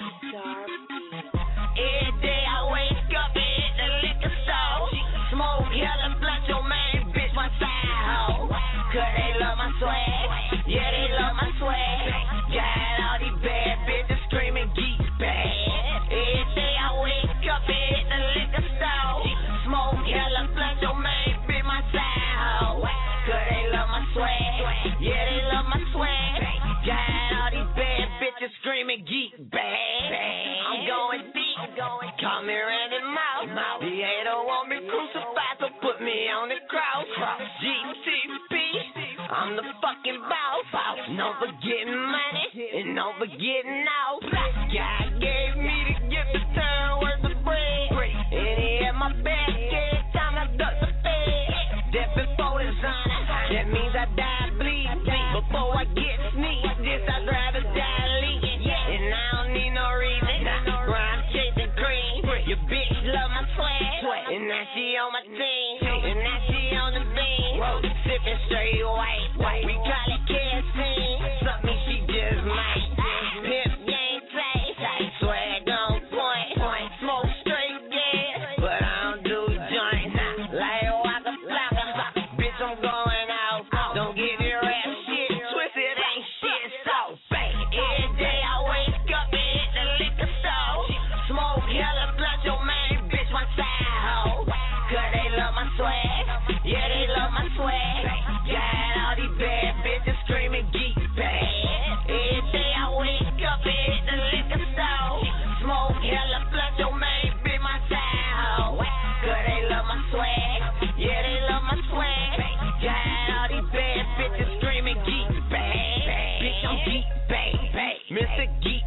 every day I wake up and hit the liquor store. Smoke hella blunt, your main bitch my side hoe. Cause they love my swag, yeah they love my swag. Got all these bad bitches screaming geek bad. Every day I wake up and hit the liquor store. Smoke hella blunt, your main bitch my side hoe. Cause they love my swag, yeah they love my swag. Got all these bad bitches screaming geek bad. I'm going deep, call me Randy Mouse. The hater want me crucified, so put me on the cross. G T P, I'm the fucking boss. No forgetting money and no forgetting out. God gave me the gift to turn worth of bread, and he had my back every time I duck the fed. Death before designer, that means I die bleeding. Before I get sneaked, this I'd rather die leaking. And I don't need no reason, rhyme chasing cream. Your bitch love my swag, and now she on my team, and now she on the beam. Sipping straight white, we call it kerosene. Something she just might. Pimp game tight, swag on point. Smoke straight, yeah, but I don't do joint. Like Waka Flocka, bitch I'm going out. Don't get me rap shit twisted, ain't shit so fake. Every day I wake up and hit the liquor store. Smoke hella blunt, your main bitch my side hoe. Cause they love my swag, yeah they love my swag. Got all these bad bitches screaming geek bad. Every day I wake up and hit the liquor store. Smoke hella blunt, your main bitch my side hoe. Cause they love my swag, yeah they love my swag. Got all these bad bitches screaming geek bad. Bitch I'm geek bad, Mister Geek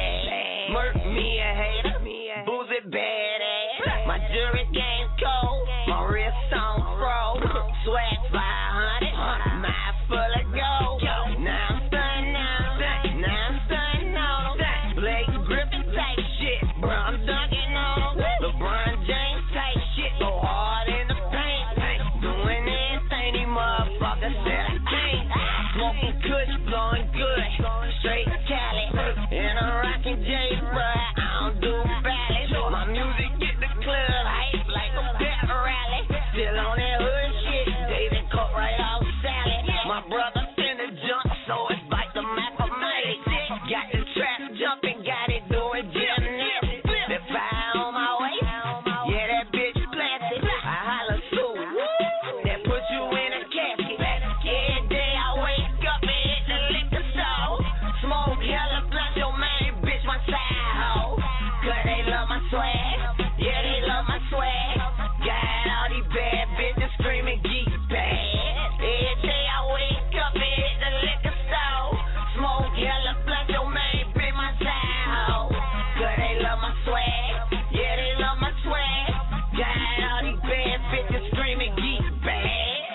bad. Murk me a hater, boozy badass. My jury game's cold, my wrist on froze. Swag five hundred, mind full of gold. Now I'm stunning on them, now I'm stunning on them. Blake Griffin type shit, bro, I'm dunking on them. LeBron James type shit, go hard in the paint. Doing anything these motherfuckers said I can't. Smoking kush, blowing good, straight Cali. And I'm rocking J, bro, I don't do ballet. My music get the club hype like a pet rally. Still on that hood shit, David cut right off salad. My brother finna jump, so it's like the mathematics. Got the trap jumping, got it doing gymnastics. The fire on my waist, yeah that bitch plastic. I holla so that put you in a casket. Every day I wake up and hit the liquor store. Smoke hella blunt, your main bitch my side hoe. Cause they love my swag, yeah they love my swag. Got all these bad bitches screaming geek bad. Every day I wake up and hit the liquor store. Smoke hella blunt, your main bitch my side hoe. Cause they love my swag, yeah they love my swag. Got all these bad bitches screaming geek bad.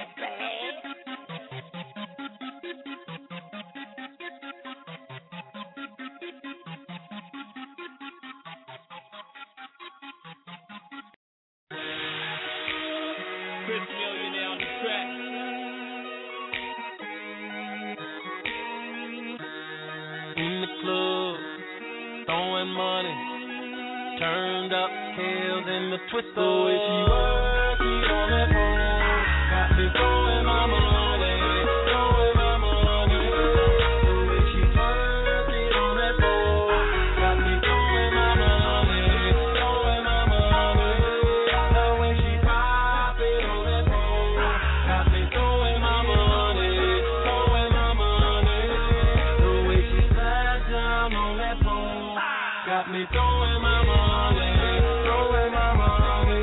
Chris Millionaire on the track. In the club, throwing money, turned up, tails in the twister. The way she works, she on that phone, got me throwing my money, throwing my money. The way she works, she on that phone, got me throwing my money, throwing my money. The way she pop it on that phone, got me throwing my money, throwing my money. The way she slide down on that phone, got me throwing my money, throwing my money.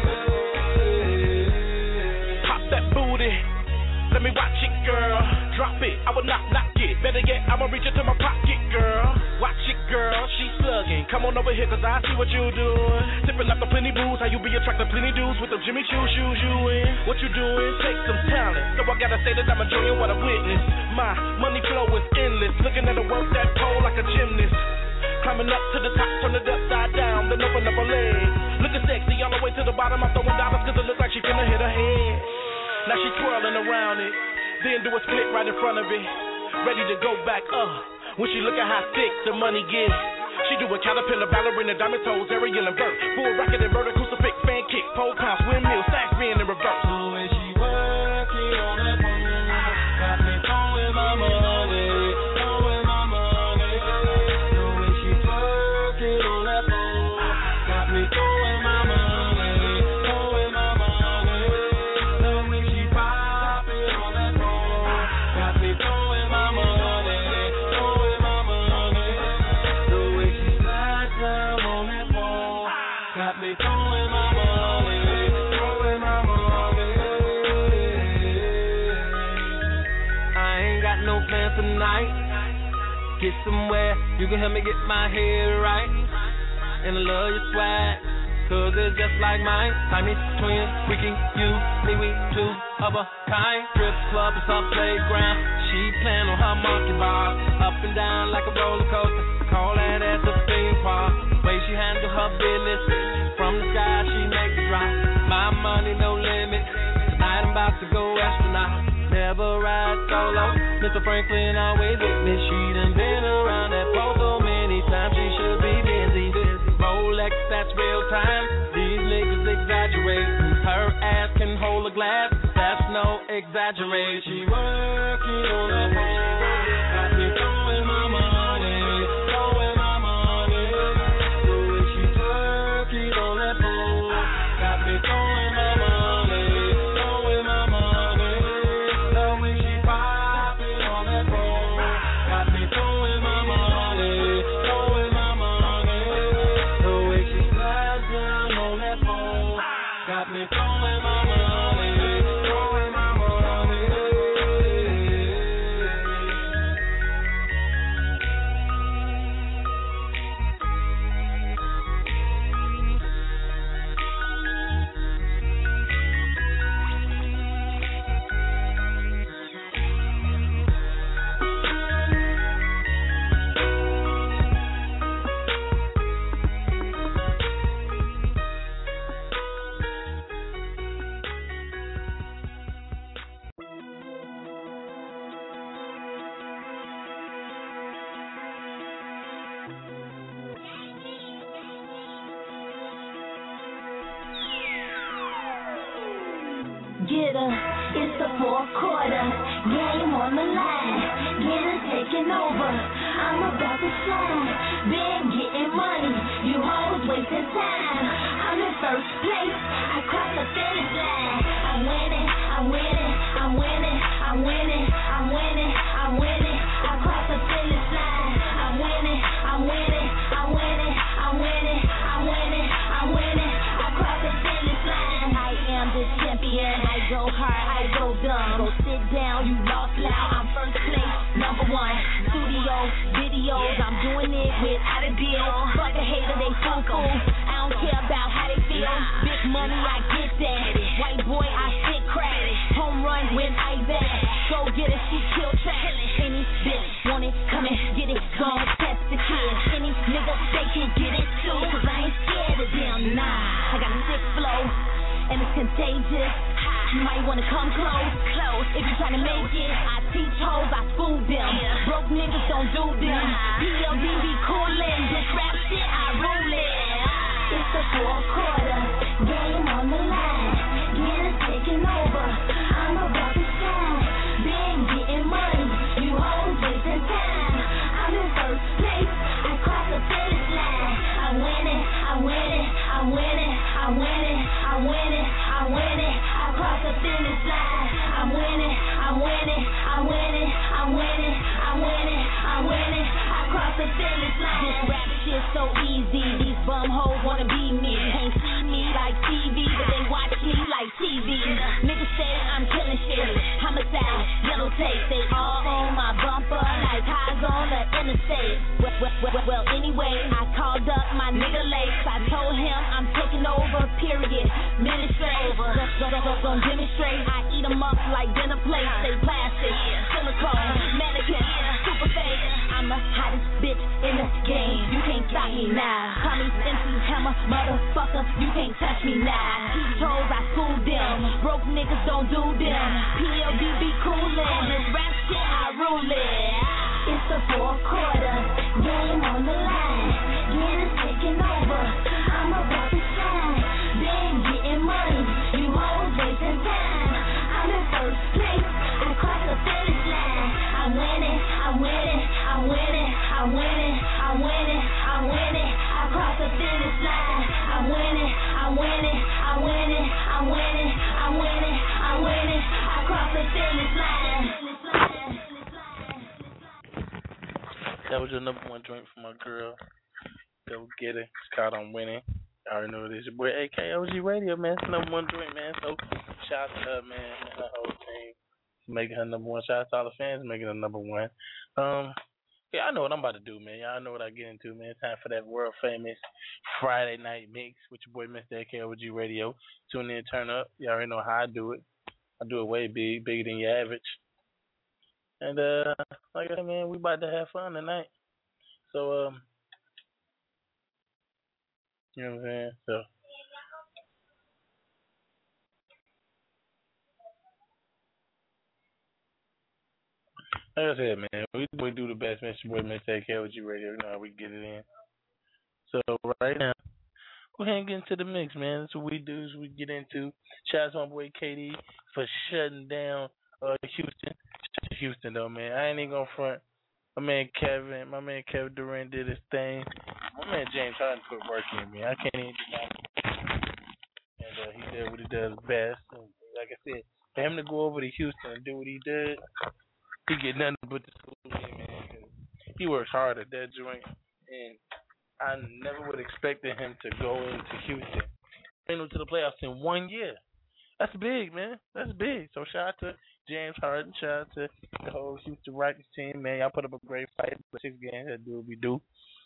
Pop that booty, let me watch it, girl. Drop it, I will not knock it. Better yet, I'ma reach into my pocket, girl. Watch it, girl, she slugging. come on over here, cause I see what you doing. Tipping up the plenty booze, how you be attracting plenty dudes with them Jimmy Choo shoes you in. What you doing? Take some talent. So I gotta say that I'm enjoying what I witnessed. My money flow is endless. Looking at the work that pole like a gymnast. Climbing up to the top, turn it upside down, then open up her leg. Looking sexy all the way to the bottom, I'm throwing dollars cause it looks like she finna hit her head. Now she twirling around it, then do a split right in front of it. Ready to go back up, when she look at how thick the money gets. She do a caterpillar, ballerina, diamond toes, aerial and vert. Full rocket inverter, crucifix, fan kick, pole pounce, windmill, sax being in reverse. So when she working on that pole, got me throwing my money, throwing my money. So when she working on that pole, got me throwing my money, throwing my money. So when she popping on that pole, got me throwing my money, throwing my money. So when she slides down on that pole, got me throwing my money, throwing my money. I ain't got no plans tonight. Get somewhere, you can help me get my head right. And I love your swag, cause it's just like mine. Siamese twins, freaky, you, me, we two of a kind. Strip club is her playground. She playing on her monkey bar, up and down like a roller coaster. Call that at the theme park. Way she handle her business, from the sky she make it drop. My money no limit. Tonight I'm about to go astronaut. Never ride solo. Mister Franklin always with me. She done been around that pole so many times. She should be busy. Rolex, that's real time. These niggas exaggerate. Her ass can hold a glass. That's no exaggerate. She working on that pole. Got me throwing my money, throwing my money. So when she working on that pole, got me throwing my money, throwing my money. So when she popping on that pole, got me throwing my money, throwing my money. So when she slides down on that pole, got me throwing my money, throwing my money. Get her, it's the fourth quarter, game on the line, get her taking over, I'm about to shine, been getting money, you hoes wasting time, I'm in first place, I crossed the finish line, I'm winning, I'm winning, I'm winning, I'm winning, I'm winning, I'm winning, I crossed the finish line, I'm winning, I'm winning, I'm winning, I'm winning, I'm winning, I'm winning, I crossed the finish line, I am the champion. I go hard, I go dumb. Go sit down, you lost loud. I'm first place, number one. Studio, videos, I'm doing it without a deal. Fuck a hater, they fool fool. I don't care about how they feel. Big money, I get that. White boy, I shit crack. Home run when I bet. Go get it, she kill track. Any bitch want it, come and get it. Gon' test the kid. Any nigga, they can get it too. Cause I ain't scared of them, nah. I got a sick flow. And it's contagious. You might wanna come close, close. If you tryna make it, I teach hoes, I school them. Broke niggas don't do them. P L D be coolin', this rap shit I rule it. It's the fourth quarter, game on the line. Get us taking over, I'm about to shine. Been getting money, you hoes wasting time. I'm in first place, I crossed the finish line. I'm winning, I'm winning, I'm winning, I'm winning, I'm winning, I'm winning. I crossed the finish line. I'm winning, I'm winning, I'm winning, I'm winning, I'm winning, I'm winning. I crossed the finish line. This rap shit so easy. These bum hoes wanna be me. Can't see me like T V, but they watch Don't, don't, don't demonstrate. I eat them up like dinner plates. Stay plastic, silicone, mannequin, super fake. I'm the hottest bitch in the game. You can't stop me now. Call me M C Hammer, motherfucker. You can't touch me now. These hoes, I school them. Broke niggas don't do them. P L D be coolin'. This rap shit, I rule it. It's the fourth quarter. Game on the line. Get it taking over. I'm about to shine. Been getting money. You hoes wasting time. I'm in first place. Across the finish line. I'm winning. I'm winning. I'm winning. I'm winning. I'm winning. I'm winning. Across the finish line. I'm winning. I'm winning. I'm winning. I'm winning. I'm winning. I'm winning. Across the finish line. That was your number one joint for my girl. Go get it. It's called I'm Winning. I already know it is. Your boy A K O G Radio, man. It's number one joint, man. So shout out to her, man, and her whole team making her number one. Shout out to all the fans making her number one. Um, yeah, I know what I'm about to do, man. Y'all know what I get into, man. Time for that world famous Friday night mix with your boy Mister A K O G Radio. Tune in, turn up. You already know how I do it. I do it way big, bigger than your average. And uh, like I said, man, we about to have fun tonight. So um, you know what I'm saying? So. Like I said, man, we, we do the best, man. It's your boy, Mister A K O G Radio. You know how we get it in. So, right now, we're going to get into the mix, man. That's what we do, is we get into. Shout out to my boy K D for shutting down uh, Houston. Shout out to Houston, though, man. I ain't even going to front. My man Kevin, my man Kevin Durant did his thing. My man James Harden put work in me. I can't even deny it. And uh, he did what he does best. And like I said, for him to go over to Houston and do what he did, he get nothing but the school in, man. He works hard at that joint, and I never would have expected him to go into Houston. Made him to the playoffs in one year. That's big, man. That's big. So shout out to James Harden. Shout out to the whole Houston Rockets team, man. Y'all put up a great fight for six games. That do what we do.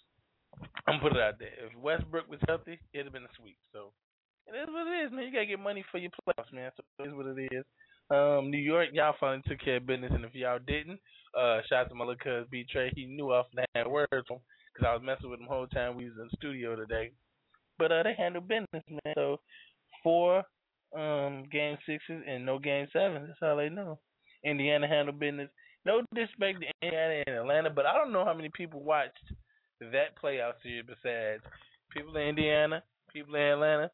I'm gonna put it out there. If Westbrook was healthy, it'd have been a sweep. So it is what it is, man. You gotta get money for your playoffs, man. So it is what it is. Um, New York, y'all finally took care of business, and if y'all didn't, uh, shout out to my little cousin B Trey. He knew off the hand words from because I was messing with him the whole time we was in the studio today. But uh, they handled business, man. So four um game sixes and no game sevens. That's all they know. Indiana handled business. No disrespect to Indiana and Atlanta, but I don't know how many people watched that playoff series besides people in Indiana, people in Atlanta,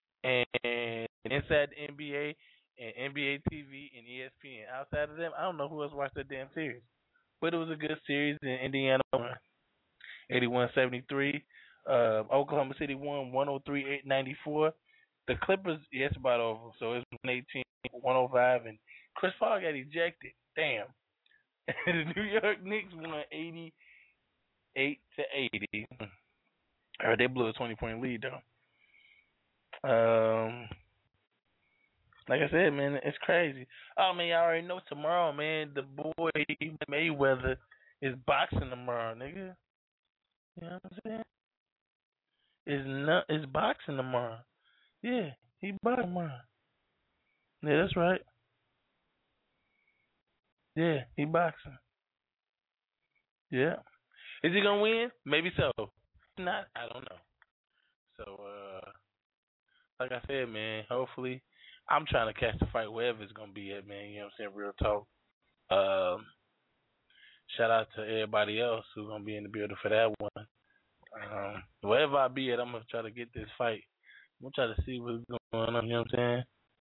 and inside the N B A. And N B A T V and E S P N. Outside of them, I don't know who else watched that damn series. But it was a good series, and Indiana won eighty-one seventy-three. Uh, Oklahoma City won one oh three ninety-four. The Clippers, yeah, it's about over. So it's one eighteen one oh five, and Chris Paul got ejected. Damn. And the New York Knicks won eighty-eight to eighty. Or they blew a twenty-point lead, though. Um... Like I said, man, it's crazy. Oh, man, y'all already know tomorrow, man, the boy Mayweather is boxing tomorrow, nigga. You know what I'm saying? It's, not, it's boxing tomorrow. Yeah, he boxing tomorrow. Yeah, that's right. Yeah, he boxing. Yeah. Is he going to win? Maybe so. If not, I don't know. So, uh, like I said, man, hopefully. I'm trying to catch the fight wherever it's going to be at, man. You know what I'm saying? Real talk. Um, shout out to everybody else who's going to be in the building for that one. Um, wherever I be at, I'm going to try to get this fight. I'm going to try to see what's going on. You know what I'm saying?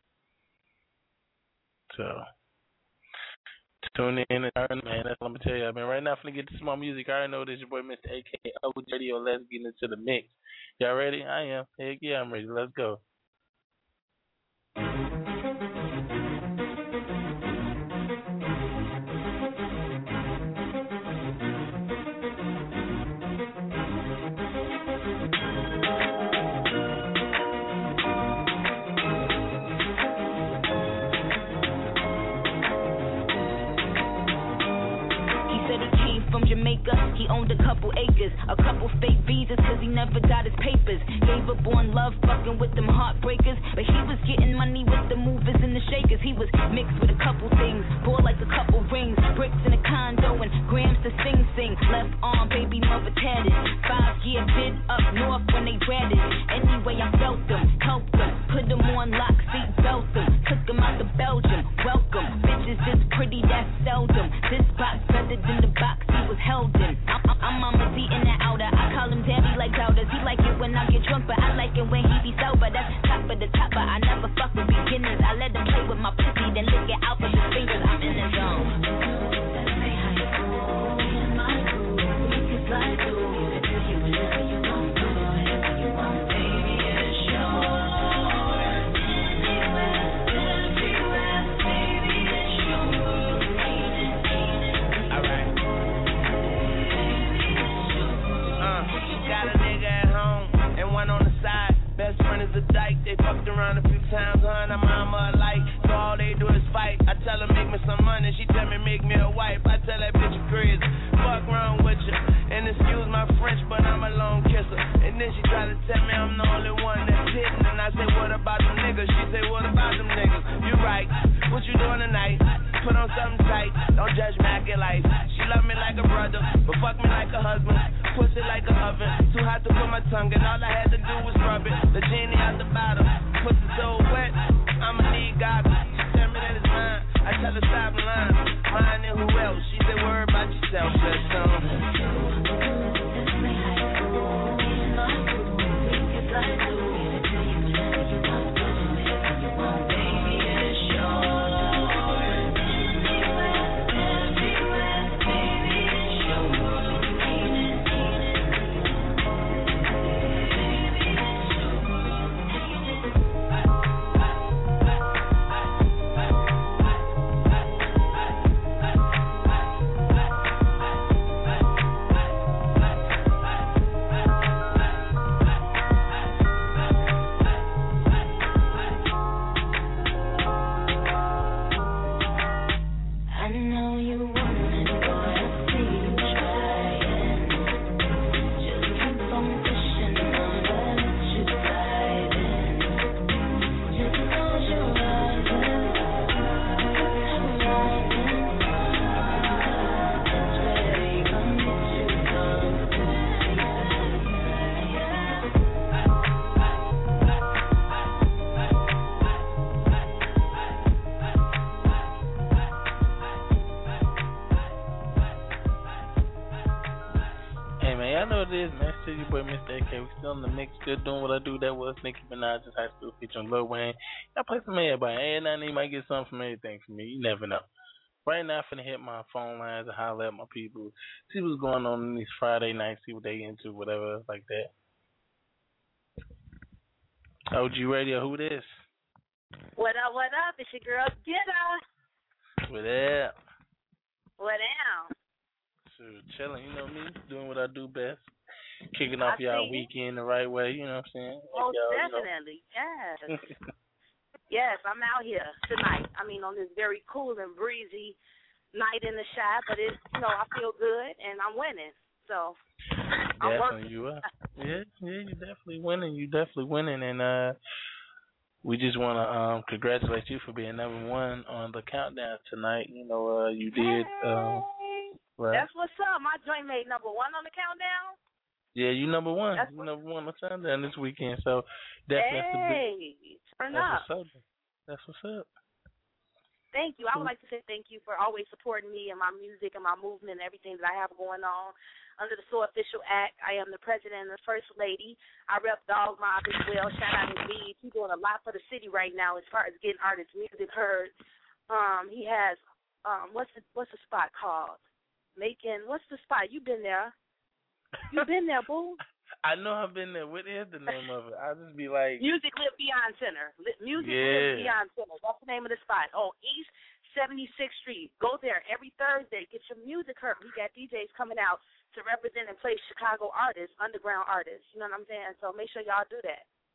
So, tune in and turn, man. That's what I'm going to tell you. Man, right now, I'm going to get to some more music. I already know this is your boy, Mister A K O G Radio. Let's get into the mix. Y'all ready? I am. Heck yeah, I'm ready. Let's go. Jamaica, he only owned a couple acres, a couple fake visas, cause he never got his papers. Gave up on love, fucking with them heartbreakers. But he was getting money with the movers and the shakers. He was mixed with a couple things, bought like a couple rings, bricks in a condo and grams to sing sing. Left arm, baby mother tatted. Five year bid up north when they ratted. Anyway, I felt them, helped them, put them on lock, seat belt them, took them out to Belgium. Welcome, bitches this pretty, that's seldom. This box better than the box he was held in. I'm, I'm, I'm Mama D in the outer. I call him daddy like doubters. He like it when I get drunk, but I like it when he be sober. That's top of the top, but I never fuck with beginners. I let him play with my pussy, then lick it out with his fingers. I'm in the zone. Best friend is a dyke, they fucked around a few times, her and her mama alike. So all they do is fight. I tell her make me some money, she tell me make me a wife. I tell that bitch you crazy, fuck wrong with you. And excuse my French, but I'm a lone kisser. And then she try to tell me I'm the only one that's hitting. And I say what about them niggas? She say what about them niggas? You right, what you doing tonight? Put on something tight, don't judge me, I get life. She love me like a brother, but fuck me like a husband. Pussy like a oven, too hot to put my tongue in. All I had to do was rub it. The genie out the bottle, pussy so wet, I'ma need goggles. She tell me that it's mine, I tell her stop lying. Mine and who else? She said worry about yourself, just um. Your boy Mister A K, we still in the mix, still doing what I do. That was Nicki Minaj's High School featuring Lil Wayne. I play some everybody, and I need might get something from everything from me. You never know. Right now, I'm finna hit my phone lines and holler at my people, see what's going on in these Friday nights, see what they into, whatever like that. O G Radio, who this? What up? What up? It's your girl Gitta. What up? What up? So chilling, you know me, doing what I do best. Kicking off I y'all weekend the right way, you know what I'm saying? Oh, like definitely, you know. Yes. Yes, I'm out here tonight. I mean, on this very cool and breezy night in the shop, but it's, you know, I feel good and I'm winning. So, I'm definitely working. You are. Yeah, yeah, you definitely winning. You definitely winning, and uh, we just want to um congratulate you for being number one on the countdown tonight. You know, uh, you did. Um, right. That's what's up. My joint made number one on the countdown. Yeah, you number one. That's you number one on countdown this weekend. So definitely. Hey, turn that's up. What's up. That's what's up. Thank you. I would like to say thank you for always supporting me and my music and my movement and everything that I have going on. Under the So Official Act, I am the president and the first lady. I rep Dog Mob as well. Shout out to Reed. He's doing a lot for the city right now as far as getting artists' music heard. Um, he has um, what's the what's the spot called? Making what's the spot? You've been there. You've been there, boo. I know I've been there. What is the name of it? I'll just be like Music Live Beyond Center. Music yeah. Live Beyond Center. That's the name of the spot. On East seventy-sixth Street. Go there every Thursday. Get your music heard. We got D Js coming out to represent and play Chicago artists, underground artists. You know what I'm saying? So make sure y'all do that.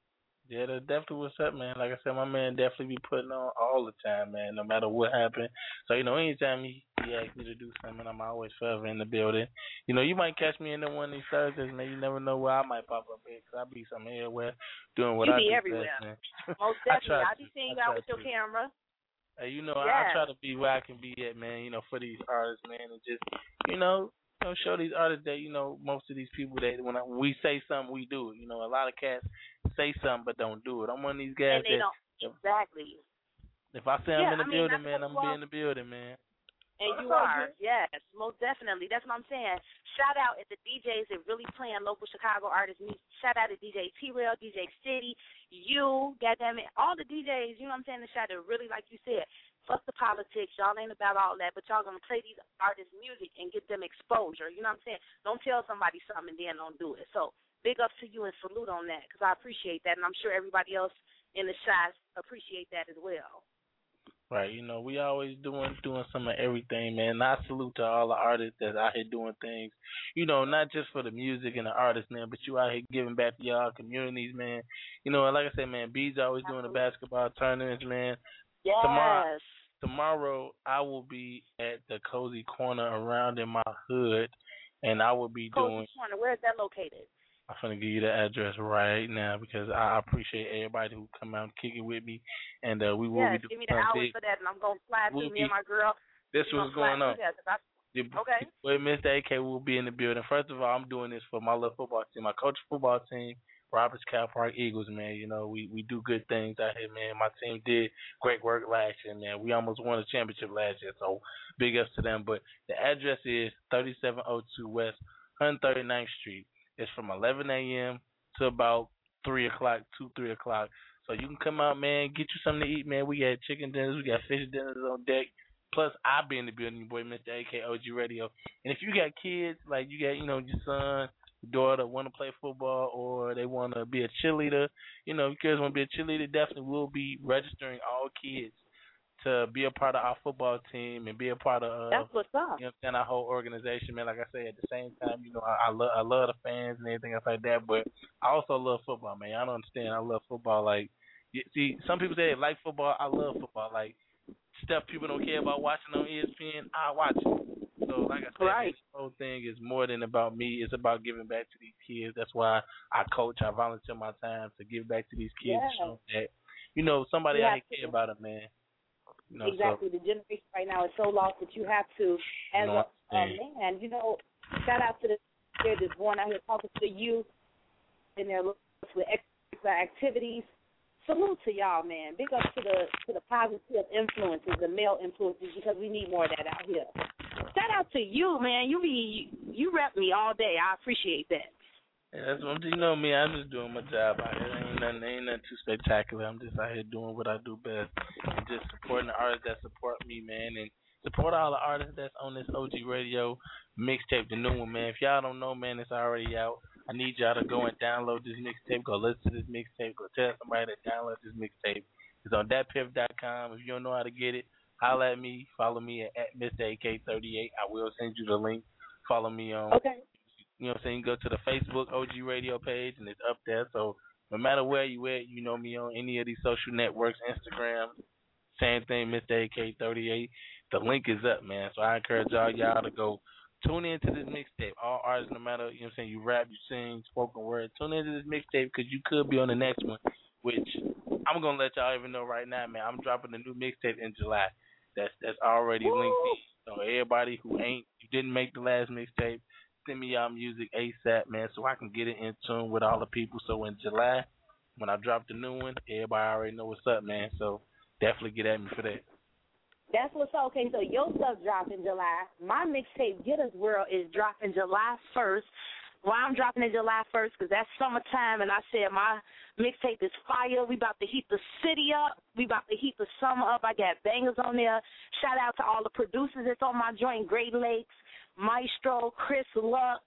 Yeah, that's definitely what's up, man. Like I said, my man definitely be putting on all the time, man, no matter what happened. So, you know, anytime he, he asks me to do something, I'm always forever in the building. You know, you might catch me in the one of these Thursdays, man. You never know where I might pop up at, because I be somewhere everywhere doing what you I be do everywhere. best, man. Most definitely. I, I be seeing you out with your to. camera. Hey, you know, yeah. I try to be where I can be at, man, you know, for these artists, man, and just, you know, you know, show these artists that, you know, most of these people that when, I, when we say something, we do it. You know, a lot of cats say something but don't do it. I'm one of these guys and they that don't. Exactly. If I say yeah, I'm in the I mean, building, man, I'm gonna be in the building, man. And you are, yes, most definitely. That's what I'm saying. Shout out at the D Js that really playing local Chicago artists music. Shout out to D J T-Rail, D J City, you, goddamn it, all the D Js, you know what I'm saying, the shout out really, like you said, fuck the politics. Y'all ain't about all that, but y'all going to play these artists' music and get them exposure. You know what I'm saying? Don't tell somebody something and then don't do it. So big up to you and salute on that, because I appreciate that, and I'm sure everybody else in the shots appreciate that as well. Right, you know, we always doing doing some of everything, man. And I salute to all the artists that's out here doing things, you know, not just for the music and the artists, man, but you out here giving back to y'all communities, man. You know, and like I said, man, B's always doing the basketball tournaments, man. Yes. Tomorrow, tomorrow I will be at the Cozy Corner around in my hood, and I will be Cozy doing. Corner, where is that located? I'm gonna give you the address right now because I appreciate everybody who come out and kick it with me, and uh, we will yes, be doing give me the hours big. for that, and I'm gonna fly we'll through me and my girl. This was going on. I, okay. With Mister A K, will be in the building. First of all, I'm doing this for my little football team, my coach football team, Roberts Cal Park Eagles, man. You know, we, we do good things out here, man. My team did great work last year, man. We almost won a championship last year, so big ups to them. But the address is thirty-seven oh two West one hundred thirty-ninth Street. It's from eleven a.m. to about three o'clock, two, three o'clock. So you can come out, man, get you something to eat, man. We got chicken dinners, we got fish dinners on deck. Plus, I'll be in the building, boy, Mister A K O G Radio. And if you got kids, like you got, you know, your son, your daughter want to play football or they want to be a cheerleader, you know, if you guys want to be a cheerleader, definitely we'll be registering all kids to be a part of our football team and be a part of, uh, That's what's up. You know, and our whole organization, man. Like I say, at the same time, you know, I, I love I love the fans and everything else like that, but I also love football, man. I don't understand. I love football. Like, you, see, some people say they like football. I love football. Like, stuff people don't care about watching on E S P N, I watch it. So, like I said, right. this whole thing is more than about me. It's about giving back to these kids. That's why I coach. I volunteer my time to give back to these kids. Yeah. To show them that, you know, somebody out here care to. about them, man. You know, exactly. So, the generation right now is so lost that you have to, as you know, a, a man, you know, shout out to the kid that's born out here talking to the youth and their with extra activities. Salute to y'all, man. Big up to the to the positive influences, the male influences, because we need more of that out here. Shout out to you, man. You be you rep me all day. I appreciate that. Yeah, that's what you know me. I'm just doing my job out here. Ain't nothing, ain't nothing too spectacular. I'm just out here doing what I do best, and just supporting the artists that support me, man, and support all the artists that's on this O G Radio mixtape, the new one, man. If y'all don't know, man, it's already out. I need y'all to go and download this mixtape. Go listen to this mixtape. Go tell somebody to download this mixtape. It's on dat piff dot com. If you don't know how to get it, holla at me. Follow me at, at Mister A K thirty-eight. I will send you the link. Follow me on. Okay. You know what I'm saying? Go to the Facebook O G Radio page, and it's up there. So no matter where you at, you know me on any of these social networks, Instagram, same thing, Mister A K thirty-eight. The link is up, man. So I encourage all y'all to go tune into this mixtape. All artists, no matter, you know what I'm saying, you rap, you sing, spoken word, tune into this mixtape because you could be on the next one, which I'm going to let y'all even know right now, man. I'm dropping a new mixtape in July. That's that's already Woo! linked in. So everybody who ain't, you didn't make the last mixtape, send me y'all music ASAP, man, so I can get it in tune with all the people. So in July, when I drop the new one, everybody already know what's up, man. So definitely get at me for that. That's what's up. Okay, so your stuff dropped in July. My mixtape, Get Us World, is dropping July first. Why I'm dropping it July first? Because that's summertime, and I said my mixtape is fire. We about to heat the city up. We about to heat the summer up. I got bangers on there. Shout out to all the producers that's on my joint, Great Lakes, Maestro, Chris Lux,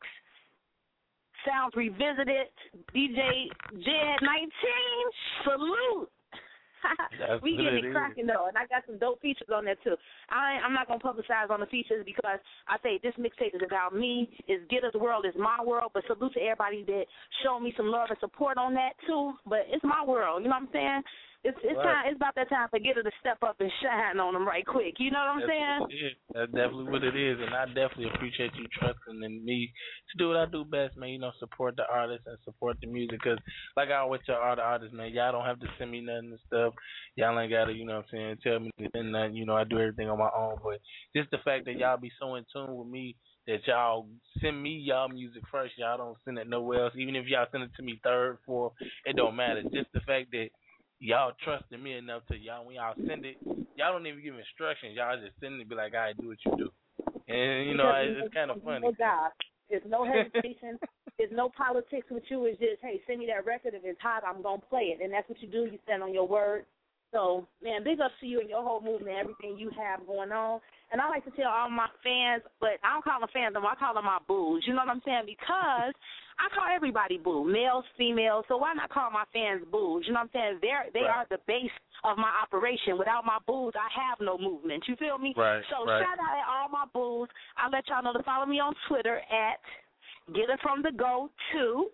Sounds Revisited, D J Jed nineteen. Salute. That's we what getting it it cracking though, and I got some dope features on there too. I ain't- I'm not gonna publicize on the features because I say this mixtape is about me. Is Get Us World is my world, but salute to everybody that showed me some love and support on that too. But it's my world, you know what I'm saying? It's it's Right. time. It's about that time for Getter to step up and shine on them right quick. You know what I'm That's saying? what it is. That's definitely what it is, and I definitely appreciate you trusting in me to do what I do best, man. You know, support the artists and support the music, because like I always tell all the artists, man, y'all don't have to send me nothing and stuff. Y'all ain't got to, you know what I'm saying, tell me nothing. You know, I do everything on my own, but just the fact that y'all be so in tune with me that y'all send me y'all music first, y'all don't send it nowhere else. Even if y'all send it to me third, fourth, it don't matter. Just the fact that y'all trusted me enough to y'all when y'all send it, y'all don't even give instructions. Y'all just send it and be like, all right, do what you do. And you know, Because it's, it's kind of funny. No job. There's no hesitation. There's no politics with you. It's just, hey, send me that record. If it's hot, I'm gonna play it, and that's what you do. You stand on your word. So, man, big ups to you and your whole movement, everything you have going on. And I like to tell all my fans, but I don't call them fans, I call them my boos. You know what I'm saying? Because I call everybody boo, males, females. So why not call my fans boos? You know what I'm saying? They're, they Right. are the base of my operation. Without my boos, I have no movement. You feel me? Right, So right. shout out to all my boos. I'll let y'all know to follow me on Twitter at Get It From The Go two.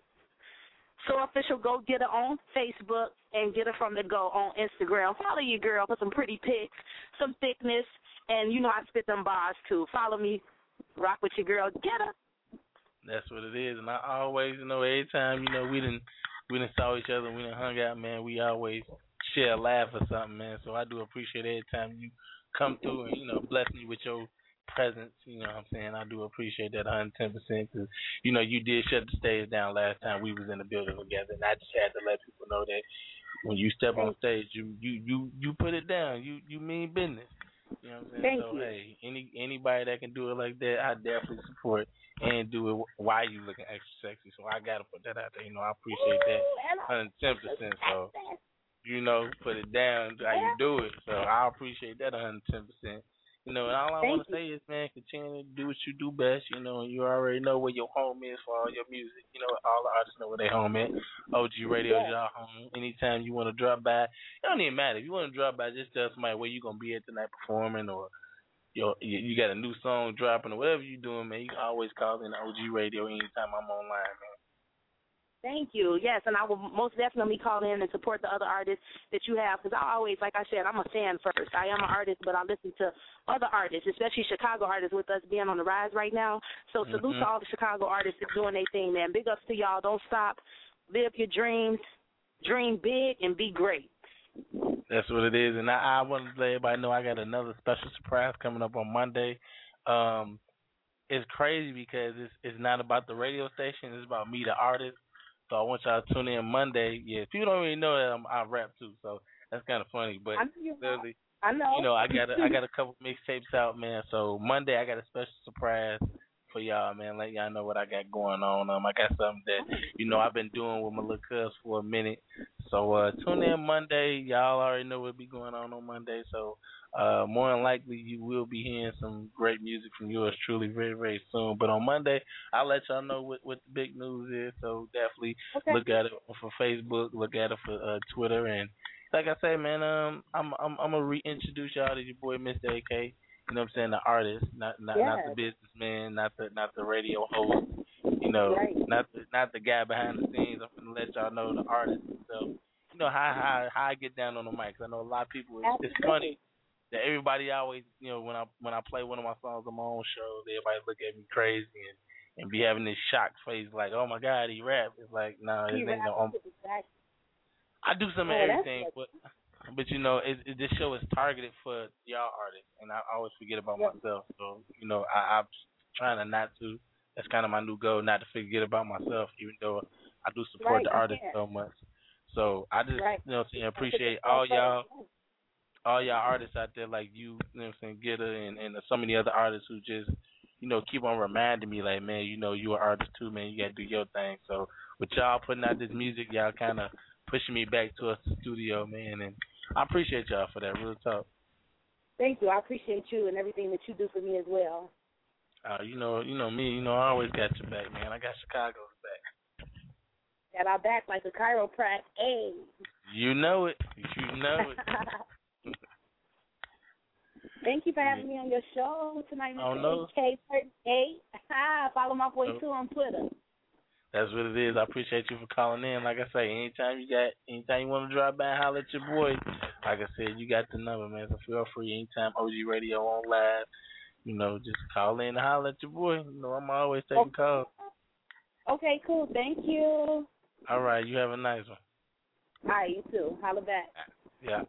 So Official Go Getter on Facebook and Get It From The Go on Instagram. Follow your girl for some pretty pics, some thickness, and you know I spit them bars too. Follow me, rock with your girl, Getter. That's what it is, and I always, you know, every time, you know, we didn't, we didn't saw each other, we didn't hung out, man. We always share a laugh or something, man. So I do appreciate every time you come through and, you know, bless me with your presence. You know what I'm saying? I do appreciate that one hundred ten percent, because, you know, you did shut the stage down last time we was in the building together, and I just had to let people know that when you step on stage, you you you you put it down. You you mean business. You know what I'm saying? Thank so you. hey, any anybody that can do it like that, I definitely support and do it while you looking extra sexy. So I gotta put that out there. You know, I appreciate that one hundred ten percent. So you know, put it down how you do it. So I appreciate that one hundred ten percent. You know, and all I want to say is, man, continue to do what you do best. You know, and you already know where your home is for all your music. You know, all the artists know where their home is. O G Radio is your home. Anytime you want to drop by, it don't even matter. If you want to drop by, just tell somebody where you going to be at tonight performing, or your, you, you got a new song dropping, or whatever you doing, man. You can always call in O G Radio anytime I'm online, man. Thank you. Yes, and I will most definitely call in and support the other artists that you have, because I always, like I said, I'm a fan first. I am an artist, but I listen to other artists, especially Chicago artists, with us being on the rise right now. So salute Mm-hmm. to all the Chicago artists that's doing their thing, man. Big ups to y'all. Don't stop. Live your dreams. Dream big and be great. That's what it is. And I, I want to let everybody know I got another special surprise coming up on Monday. Um, it's crazy because it's it's not about the radio station. It's about me, the artist. So I want y'all to tune in Monday. Yeah, people don't really know that I'm, I rap too, so that's kind of funny. But I know you literally, I know. you know, I got a, I got a couple mixtapes out, man. So Monday I got a special surprise for y'all, man. Let y'all know what I got going on. Um, I got something that you know I've been doing with my little cuz for a minute. So uh, tune in Monday. Y'all already know what'll be going on on Monday. So uh, more than likely you will be hearing some great music from yours truly very very soon. But on Monday I'll let y'all know what, what the big news is. So definitely Okay. look at it for Facebook, look at it for uh, Twitter, and like I say, man, um, I'm I'm I'm gonna reintroduce y'all to your boy Mister A K. You know what I'm saying? The artist, not not Yes. not the businessman, not the not the radio host. You know, Right. not the not the guy behind the scenes. I'm gonna let y'all know the artist. So you know how how how I get down on the mic. 'Cause I know a lot of people. It's, it's funny that everybody always, you know, when I when I play one of my songs on my own shows, everybody look at me crazy and, and be having this shocked face like, oh my God, he rap. It's like, no, nah, it ain't no. Um, I do some of Oh, that's everything, but but you know, it, it, this show is targeted for y'all artists, and I always forget about Yep. myself. So you know, I, I'm trying to not to. That's kind of my new goal, not to forget about myself, even though I do support Right, the you artists can't. so much. So I just, Right. you know, what I'm saying, appreciate all y'all, all y'all artists out there like you, you know, what I'm saying, Getter, and and so many other artists who just, you know, keep on reminding me like, man, you know, you an artist too, man. You gotta do your thing. So with y'all putting out this music, y'all kind of pushing me back towards the studio, man, and I appreciate y'all for that. Real talk. Thank you. I appreciate you and everything that you do for me as well. Uh, you know, you know me. You know, I always got your back, man. I got Chicago's back. Got our back like a chiropractor. Hey. You know it. You know it. Thank you for having me on your show tonight, Oh, Mister no. A K thirty-eight. Follow my boy, Oh. too, on Twitter. That's what it is. I appreciate you for calling in. Like I say, anytime you got, anytime you want to drop by and holler at your boy, like I said, you got the number, man. So feel free anytime. O G Radio on live. You know, just call in and holler at your boy. You know, I'm always taking Okay. calls. Okay, cool. Thank you. All right, you have a nice one. All right, you too. Holla back. Yeah.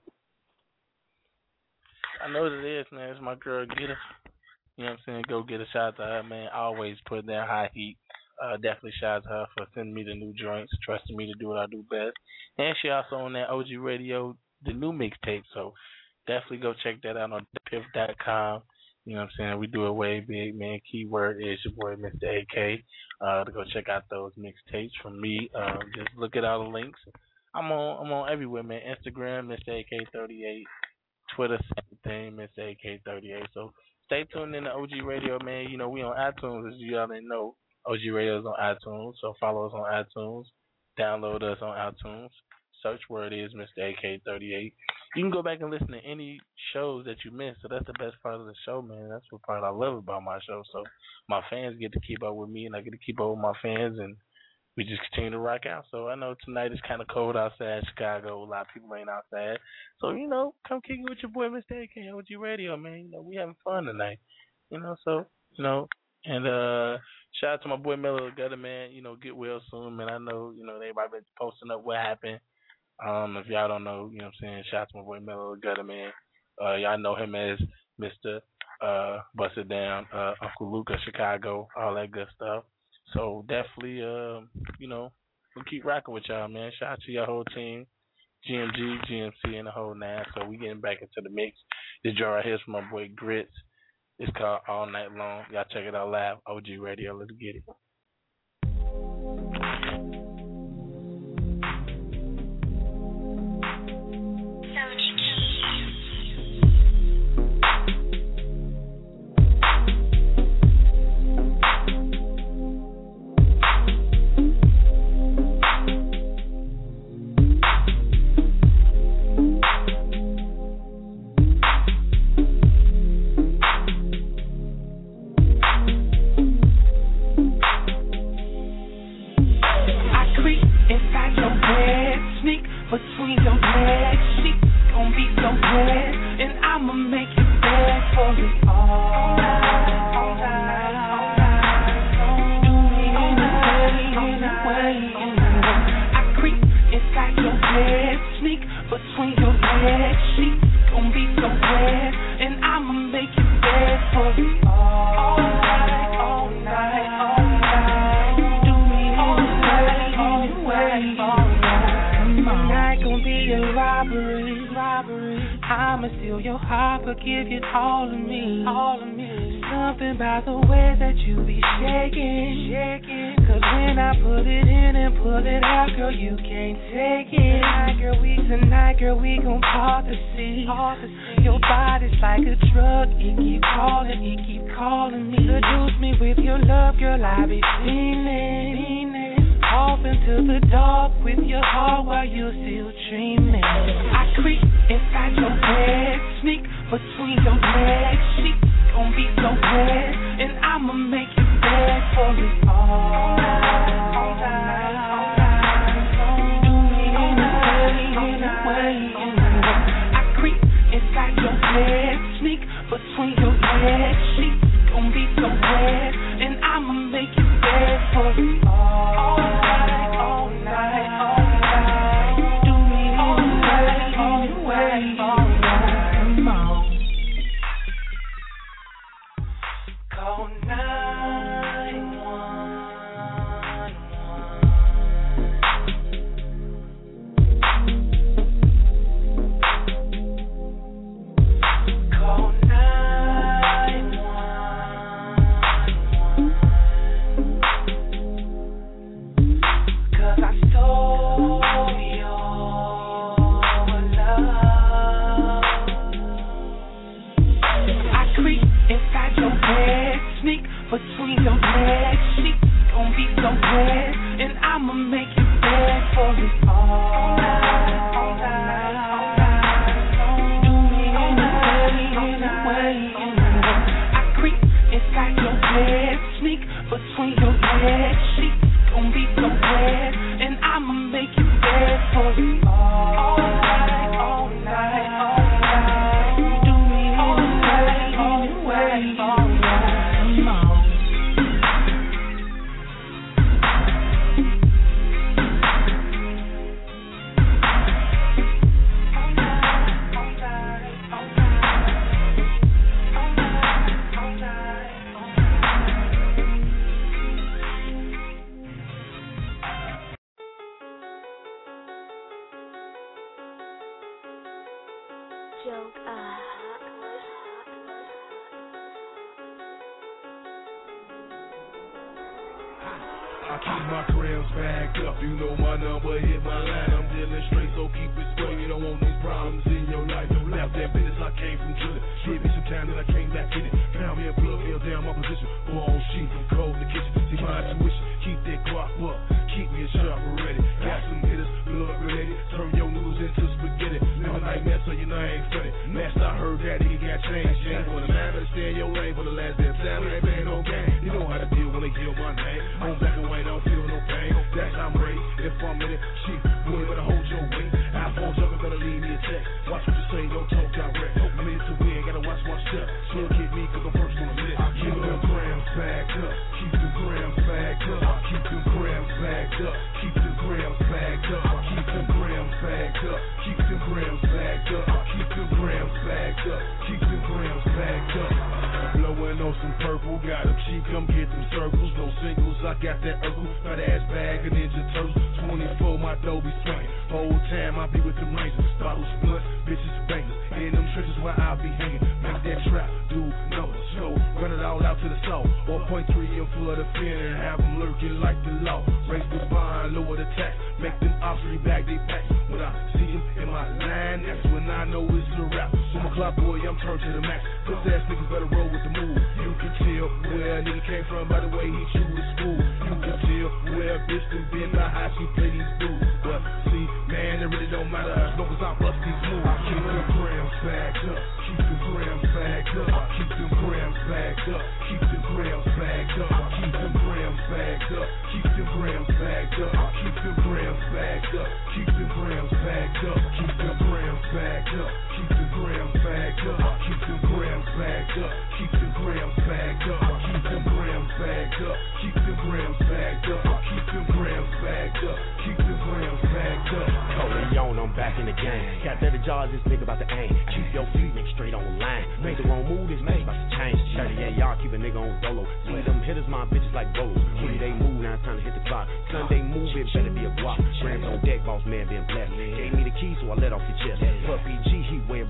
I know what it is, man. It's my girl, get her. You know what I'm saying? Go get a shout out to her, man. Always put that high heat. Uh, definitely shout out to her for sending me the new joints, trusting me to do what I do best. And she also on that O G Radio, the new mixtape. So definitely go check that out on piff dot com. You know what I'm saying? We do it way big, man. Keyword is your boy, Mister A K. Uh, to go check out those mixtapes from me. Um, just look at all the links. I'm on I'm on everywhere, man. Instagram, Mister A K thirty-eight. Twitter, same thing, Mister A K thirty-eight. So stay tuned in to O G Radio, man. You know, we on iTunes, as you already know. O G Radio is on iTunes, so follow us on iTunes. Download us on iTunes. Search where it is, Mister A K thirty-eight. You can go back and listen to any shows that you missed. So that's the best part of the show, man. That's what part I love about my show. So my fans get to keep up with me, and I get to keep up with my fans, and we just continue to rock out. So I know tonight is kind of cold outside in Chicago. A lot of people ain't outside. So, you know, come kick it with your boy, Mister A K, O G Radio, man. You know, we having fun tonight. You know, so, you know, and uh, shout out to my boy Mello Gutter, man. You know, get well soon, man. I know, you know, everybody been posting up what happened. Um, if y'all don't know, you know what I'm saying, shout out to my boy Mello Gutter, man. Uh, y'all know him as Mister Uh, Bust It Down, uh, Uncle Luke of Chicago, all that good stuff. So definitely, uh, you know, we'll keep rocking with y'all, man. Shout out to your whole team, G M G, G M C, and the whole nine. So we getting back into the mix. This joint right here is from my boy Grits. It's called All Night Long. Y'all check it out live. O G Radio. Let's get it. And I'ma make you beg for it all night, all night, all night. between your legs. She gon' be so bad, and I'ma make you bad for you all night, all night, all night. Do me all night, anyway, all night. Come on. I keep my grams backed up, you know my number, hit my line. I'm dealing straight, so keep it straight. You don't want these problems in your life. Don't laugh that business, I came from drilling. Give me some time, then I came back in it. Found me a plug, held down my position. Four on sheet, from cold in the kitchen. See my intuition, keep that guap up. Keep me a sharp ready. Got some hitters, blood related. Turn your noodles into spaghetti. Live a nightmare, so you know I ain't funny. Last I heard that, he got changed. You ain't gonna man, better stay in your lane for the last damn time. I ain't playing no game. You know how to deal when they kill my name. On black and white, I don't feel no pain. That's how I'm ready. If I'm in it, she, you ain't better hold your weight. iPhone's up, better leave me a text. Watch what you say, don't talk direct. I'm in it to win, gotta watch my step. She'll get me, cause I'm first on the list. Keep them grams backed up. Keep them grams backed up. Keep them grams backed up. Keep them grams backed up. Keep them grams backed up. Keep them grams backed up. Keep them grams backed up. Keep them grams backed up. Blowing on some purple, got a cheek, come get them circles. No singles, I got that Urkel, fat ass bag, a Ninja Turtles. twenty-four, my dough be swinging. Whole time I be with them rangers. Bottles, blunts, bitches, bangers. In them trenches where I be hanging. Make that trap, do no slow. Run it all out to the soul. one point three in for the fin and have them lurking like the law. Raise the bond, lower the tax. Make them ops back they pack. When I see them in my line, that's when I know it's a rap. I'm a club boy, I'm turned to the max. Puss ass niggas better roll with the move. You can tell where a nigga came from by the way he chew his school. You can tell where a bitch done been by how she play these dudes. But see, man, it really don't matter as long as I bust these moves. I keep them grams backed up. Keep them grams backed up. Keep them grams backed up. Keep them grams backed up. Keep them grams backed up. Keep them grams backed up. Keep them grams backed up. Keep them grams backed up. Keep them grams backed up. Keep them grams backed up. Keep them grams backed up. Keep them grams backed up. Keep them grams backed up. Keep them grams backed up. Keep them grams backed up. Keep them grams backed up. Corleone, I'm back in the game. Got better jaws, this nigga about to aim. Keep your feet nigga straight on the line. Make the wrong move, this nigga about to change. thirty-eight y'all keep a nigga on dolo. See them hitters, my bitches like bolos. When they move, now it's time to hit the clock. Sunday move, it better be a block. Rams on deck, boss man been blessed. Gave me the keys, so I let off your chest. Fuck B G, he wearing.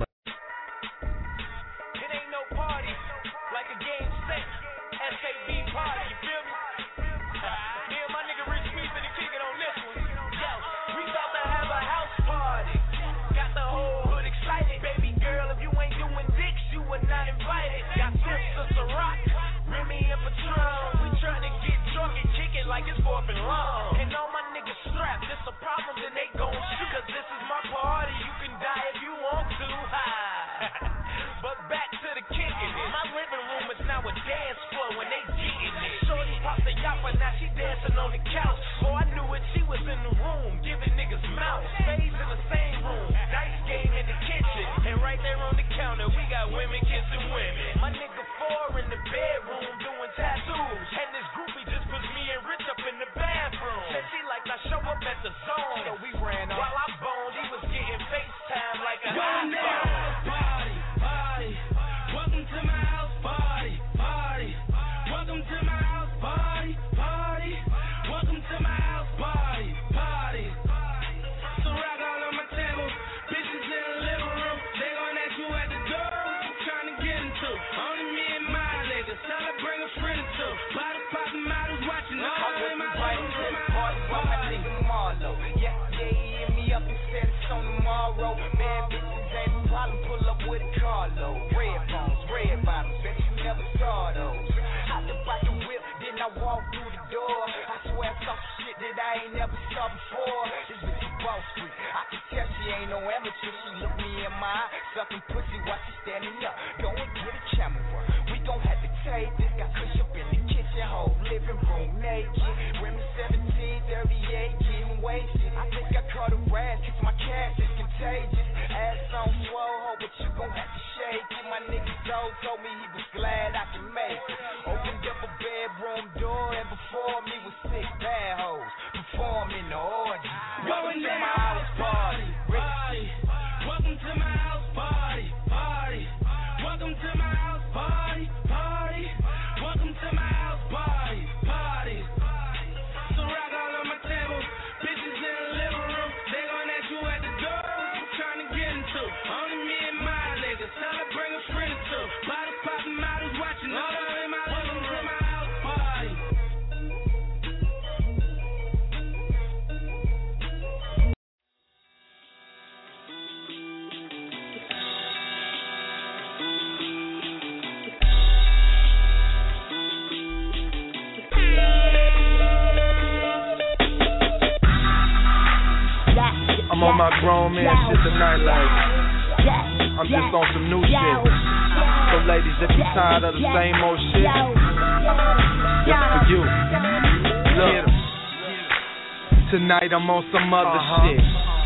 It ain't no party like a game set. S A B party, you feel me? Me and my nigga Rich P finna kick it on this one. Yo, we about to have a house party. Got the whole hood excited. Baby girl, if you ain't doing dicks, you were not invited. Got Sister Ciroc, Remy and Patron. We tryna get drunk and kick it like it's fourth and long. And all my niggas strapped. It's a problem, then they gon' shoot. Cause this is my party. You can die if you want to. But back to the kicking it. My living room is now a dance floor when they getting it. Shorty popped the yacht, but now she dancing on the couch. Before I knew it, she was in the room giving niggas mouth. Stays in the same room, dice game in the kitchen, and right there on the counter we got women kissing women. My nigga four in the bedroom doing tattoos, and this groupie just puts me and Rich up in the bathroom. Said she like I show up at the zone, so we ran off. While I boned, he was getting FaceTime like a hot party, party. Welcome to my house party, party. Welcome to my house party, party. Welcome to my house party, party. So rock all on my table, bitches in the living room. They gon' ask you at the door what you tryna get into. Only me and my niggas, tell her bring a friend or two. Bottle poppin' models watching all in my living room. Party by my nigga Marlo. Yeah, yeah, he hit me up and said it's on tomorrow. Bad bitches ain't no problem, pull up with a carload. Red phones, red bottles, bet you never saw those. Hop the back the whip, then I walk through the door. I swear I saw some shit that I ain't never saw before. This bitch is Wall Street, I can tell she ain't no amateur. She look me in my eye, sucking pussy while she standing up. Go and get a camera, we gon' have to tape this. Got Kush up in the kitchen, hold living room naked. Remy seventeen thirty-eight, getting wasted. I think I caught a rat, cause my cat is contagious. Ass on swole, but you gon' have to shake it. My nigga Joe told me he was glad I could make it. Opened up a bedroom door, and before me was six bad hoes performing the orgy. Welcome to my house party. Party. Welcome to my house party. Party. Welcome to my house party. Party. Welcome to my house party. Party. So rock all on my table. Bitches in the living room. They gon' ask you at the door what you trying to get into. Only me and my niggas. Tell her bring a friend or two. Bottles popping, models watching. All up in my living room. My house party. I'm on my grown man shit tonight, like I'm just on some new shit. So ladies, if you tired of the same old shit, this for you. Look, tonight I'm on some other shit.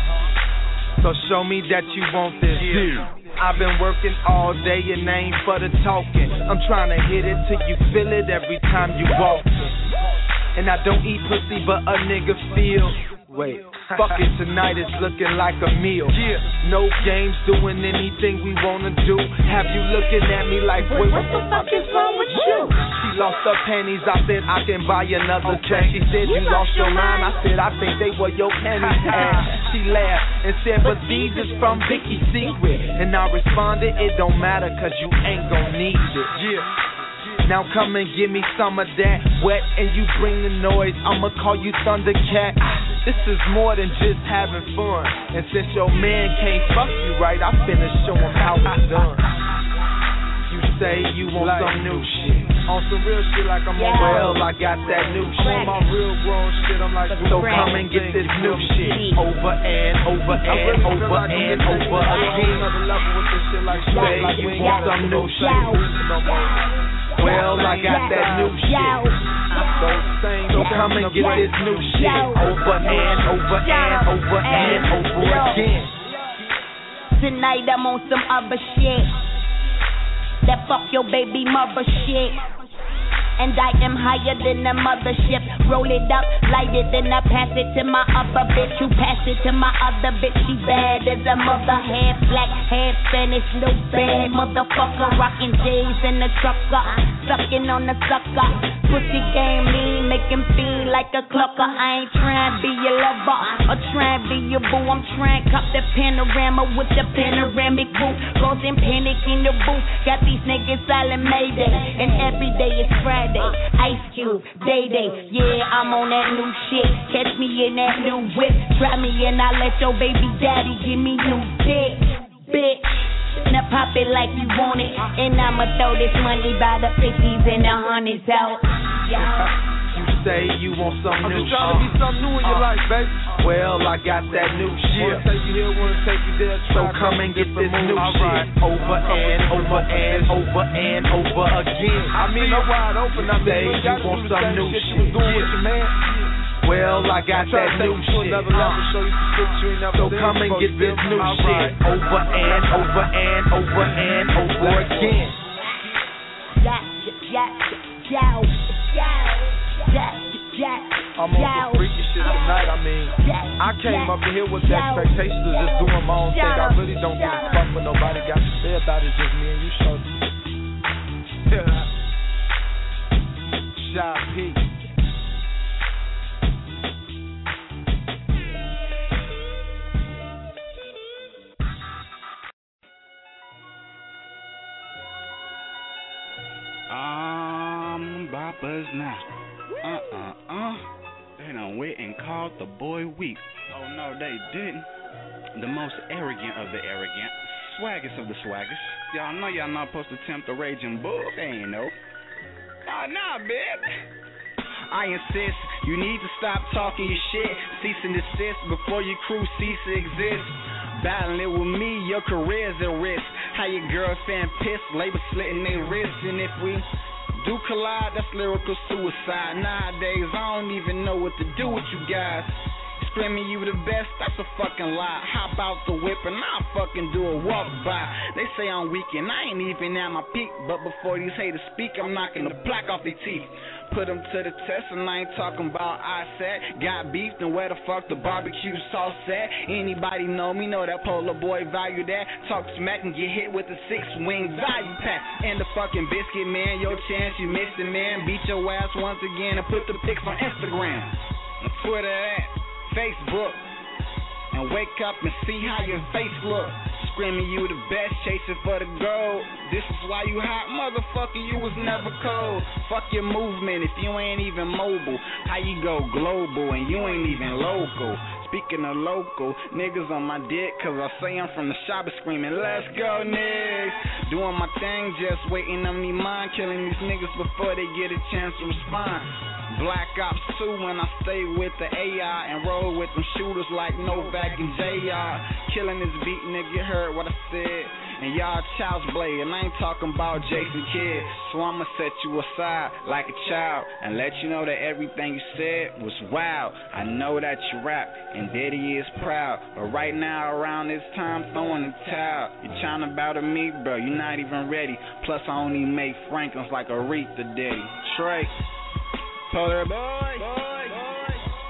So show me that you want this. I've been working all day and ain't for the talking. I'm trying to hit it till you feel it every time you walk. And I don't eat pussy, but a nigga feel. Wait, fuck it, tonight it's looking like a meal. Yeah. No games, doing anything we wanna do. Have you looking at me like, wait, what the fuck is wrong with you? She lost her panties, I said I can buy another okay. She said you, you lost your mind, I said I think they were your panties. And she laughed and said, but these is from Vicky's Secret. And I responded, it don't matter cause you ain't gon' need it. Yeah. Now come and give me some of that wet and you bring the noise, I'ma call you Thundercat. This is more than just having fun. And since your man can't fuck you right, I finna show him how it's done. You say you want like, some new shit. On some real shit like I'm yeah. on well, I got that new shit. On my real grown shit, I'm like, so come and get this new shit. Over and over and really over like and over again. Another level with this shit like say you want some new shit. Well, I got that new shit. So same, so come and get this new shit. Over and over and over and over again. Tonight I'm on some other shit. That fuck your baby mother shit. And I am higher than the mothership. Roll it up, light it, then I pass it to my other bitch. You pass it to my other bitch. She bad as a mother. Half black, half Spanish, no bad motherfucker. Rockin' J's in the trucker, sucking on the sucker. Pussy game mean, make him feel like a clucker. I ain't trying to be your lover or trying to be your boo. I'm trying to cop the panorama with the panoramic roof. Causing panic in the booth. Got these niggas silent Mayday, and every day is Friday. Ice Cube, Day Day, yeah, I'm on that new shit. Catch me in that new whip. Try me and I let your baby daddy give me new dick, bitch. Now pop it like you want it, and I'ma throw this money by the fifties and the hundreds out. Yeah. You say you want some I'm new shit. I'm just trying to be something new in your uh, life, baby. Well, I got that new shit. Wanna take you here, wanna take you there. So come and get this new shit. Right. Over and over and over and over again. I mean, no wide open. I say you want some new shit. You was doing with your man. Well, I got that new shit. So come and get this new shit. Over and over and over and over again. Yeah, yeah, yeah, yeah. I'm on some freaky shit tonight. I mean, I came up here with the expectations of just doing my own thing. I really don't give a fuck what nobody got to say about it. Just me and you, shorty. Shy P. Um, boppers now. Uh-uh-uh. They done went and called the boy weak. Oh, no, they didn't. The most arrogant of the arrogant. Swaggest of the swaggest. Y'all know y'all not supposed to tempt the raging bull. They ain't no. Oh, nah, babe. I insist, you need to stop talking your shit. Cease and desist before your crew cease to exist. Battling it with me, your career's at risk. How your girls fan pissed, labor slitting their wrists. And if we do collide, that's lyrical suicide. Nowadays, I don't even know what to do with you guys. Screaming you the best, that's a fucking lie. Hop out the whip and I'll fucking do a walk by. They say I'm weak and I ain't even at my peak, but before these haters speak, I'm knocking the plaque off their teeth. Put them to the test and I ain't talking about I said. Got beef, then where the fuck the barbecue sauce at? Anybody know me, know that Polar Boy value that. Talk smack and get hit with the six wing value pack. And the fucking biscuit, man, your chance, you missed it, man. Beat your ass once again and put the pics on Instagram. And Twitter at. Facebook, and wake up and see how your face look. Screaming you the best, chasing for the gold. This is why you hot, motherfucker, you was never cold. Fuck your movement if you ain't even mobile. How you go global and you ain't even local? Speaking of local, niggas on my dick, cause I say I'm from the shop screaming, let's go, niggas. Doing my thing, just waiting on me mind, killing these niggas before they get a chance to respond. Black Ops two when I stay with the A I and roll with them shooters like Novak and J R. Killing this beat, nigga, heard what I said. And y'all child's play, and I ain't talking about Jason Kidd. So I'ma set you aside like a child and let you know that everything you said was wild. I know that you rap, and Diddy is proud. But right now, around this time, throwing the towel. You tryna battle me, bro, you're not even ready. Plus, I only make Franklin's like Aretha Diddy. Trey. Polar boy, boy, boy.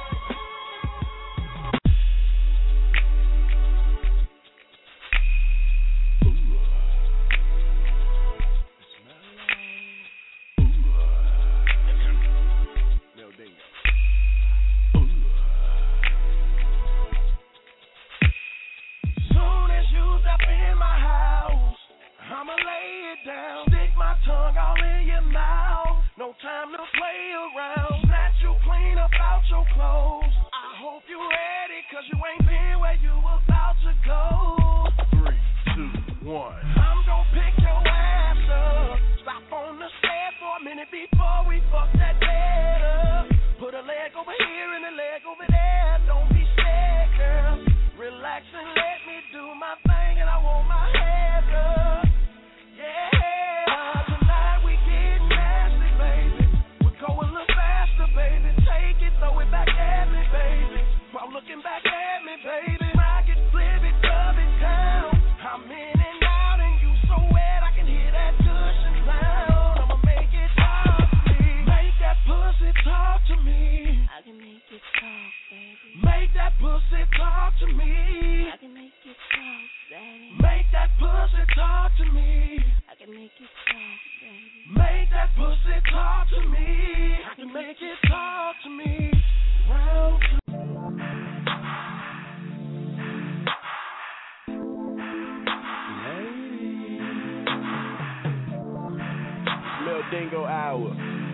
Soon as you step in my house, I'ma lay it down, stick my tongue all in your mouth. No time to play around. Snatch you clean up out your clothes. I hope you ready, cause you ain't been where you about to go. Three, two, one. I'm gonna pick your ass up. Stop on the stairs for a minute before we fuck that bed up. Put a leg over here and a leg over there. Don't be scared, girl. Relax and let me do my thing, and I want my head up. Yeah. Baby, take it, throw it back at me, baby. While looking back at me, baby. Rock it, flip it, rub it down. I'm in and out, and you so wet, I can hear that cushion sound. I'ma make it talk to me. Make that pussy talk to me. I can make it talk, baby. Make that pussy talk to me. I can make it talk, baby. Make that pussy talk to me. I can make it talk, baby. Make that pussy talk to me. I can make it talk to me. Round two. Lil Dingo Hour.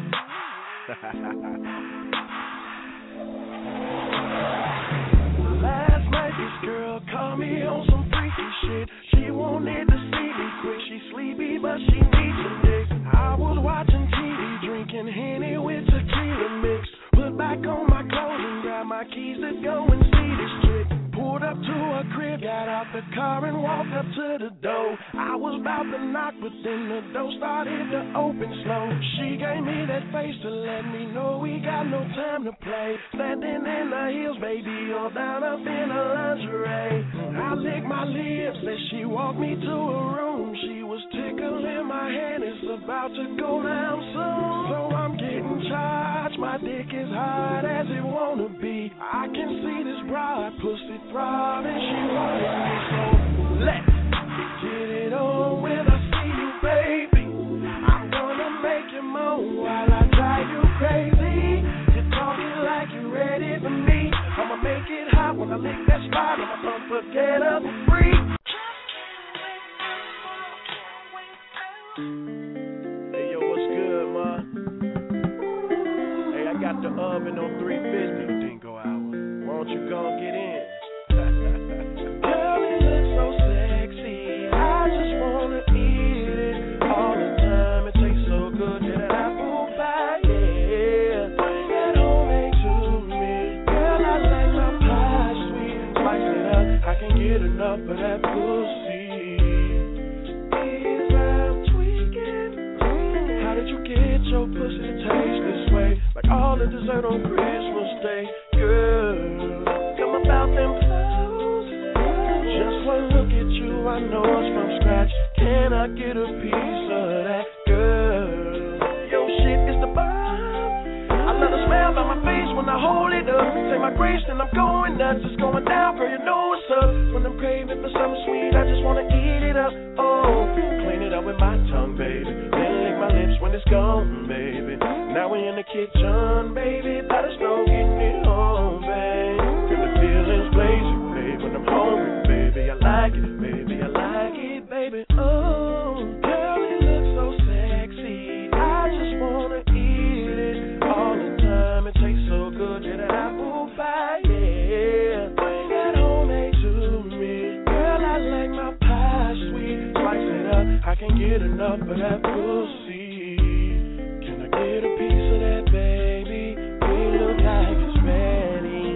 Last night this girl called me on some freaky shit. She wanted to see me quick. She sleepy but she needs some dick. I was watching T V, drinking Henny with tequila mix. Put back on my clothes and grab my keys to go and see this chick. Pulled up to her crib, got out the car and walked up to the door. I was about to knock, but then the door started to open slow. She gave me that face to let me know we got no time to play. Standing in the heels, baby, all down up in her lingerie. I licked my lips as she walked me to her room. She was tickling my hand, it's about to go down soon. So I'm getting charged, my dick is hard as it wanna be. I can see this broad pussy throbbing, she wanted me, so let's get it on when I see you, baby. I'm gonna make you moan while I drive you crazy. You're talking like you're ready for me. I'ma make it hot when I lick that spot. I'm unforgettable free. Hey, yo, what's good, ma? Hey, I got the oven on three fifty, Dingo Hour. Why don't you go and get in? Girl, it looks so sexy. I just wanna eat it all the time. It tastes so good that apple pie, yeah. Bring that homemade to me. Girl, I like my pie sweet. Spice it up, I can't get enough of that pussy. Is I'm tweaking? How did you get your pussy taste this way, like all the dessert on Christmas Day. Girl, come about them clothes. Just one look at you, I know it's from scratch. Can I get a piece of that? Girl, your shit is the bomb. I love the smell by my face when I hold it up. Say my grace, then I'm going nuts. It's going down, girl, you know what's up. When I'm craving for something sweet, I just wanna eat it up. Oh, clean it up with my tongue, baby. Then lick my lips when it's gone, baby. Now we in the kitchen, baby. Let us know, getting it home, babe. And the feelings blazing, baby. When I'm hungry, baby, I like it, baby. I like it, baby. Oh, girl, it looks so sexy. I just wanna eat it all the time. It tastes so good that apple pie, yeah. Bring that homemade to me, girl. I like my pie sweet. Spice it up, I can't get enough of that pussy. Can I get a piece of that, baby? We look like it's ready.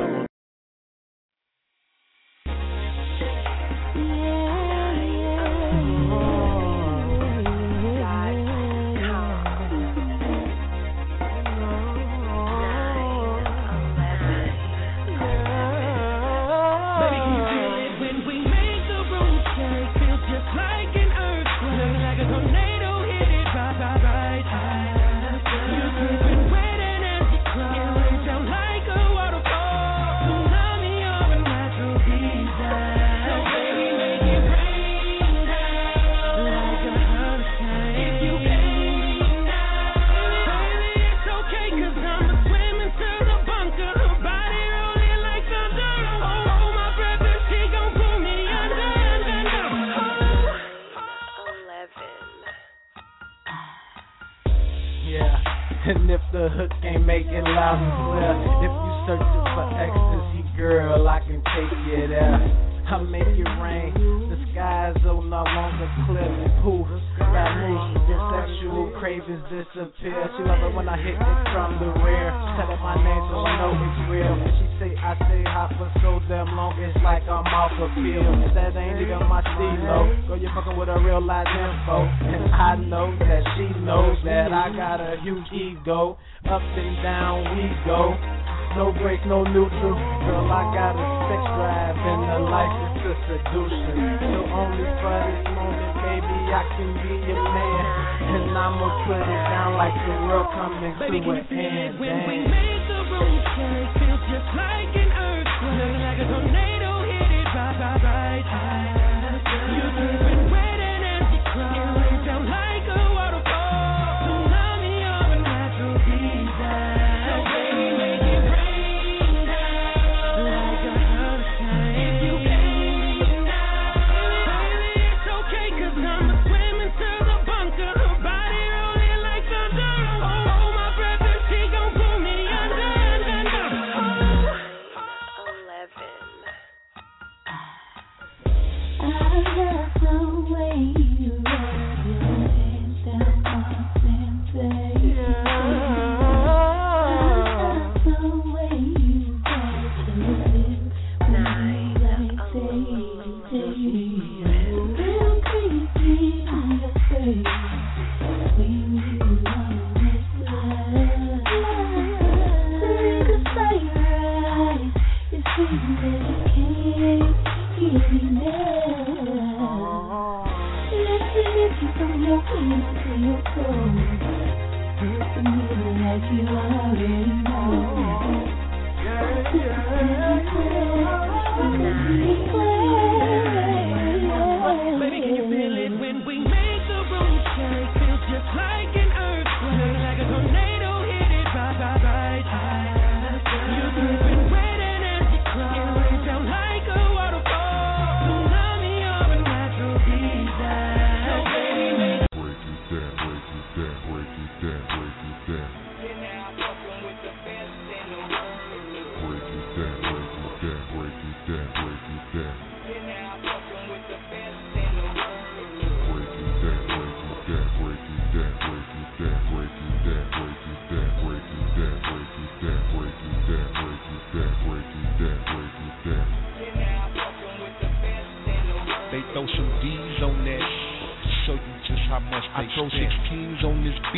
And if the hook ain't making loud and clear, if you searching for ecstasy, girl, I can take you there. I make it rain, the skies are no longer clear. Poof, that moves, sexual cravings disappear. She love it when I hit it from the rear. Tell her my name so I know it's real. She say I stay hot for so damn long, it's like I'm off a pill. That ain't even my stilo. Girl, you fucking with a real life info. And I know that she knows that I got a huge ego. Up and down we go. No break, no neutral. Girl, I got a sex drive and a license to seduction. So only for this moment, baby, I can be your man. And I'ma put it down like the world coming to an end. When we make the room shake, feels just like an earthquake. Like a tornado hit it right, right, right. You're dripping wet and as you cry. It rains down like a waterfall. Tsunami of a natural disaster. So baby, make it rain down like a hurricane. If you can't now, baby, it's okay, cause I'ma swim into the bunker. Her body rolling like thunder. Oh, hold my breath and she gon' pull me under, under, under. Oh, eleven. I love the way you rub your hands down my sensation. I love the way you touch your lips when you like real creepy on your face when you on this love. Take a sunrise, it's feeling that you can't get enough. Let's lift you from your head to your toes. Just a little like you already know. Baby, can you feel it when we make the room shake? Feels just like an earthquake. Like a tornado hit it right, right, right. You're dripping wet and as you cry. It rains down like a waterfall. Tsunami of a natural disaster. So baby, make Break it down, break it down, break it down, break it down. You're now fucking with the best in the world. Break it down, break it down, break it down, break it down. You're now fucking with the best in the world. Break it down, break it down, break it down, break it down, break it down, break it down, break it down, break it down, break it down, break it down, break it down, break it down. You're now fucking with the best in the world. They throw some D's on that, show you just how much they I throw spend. sixteens on this beat,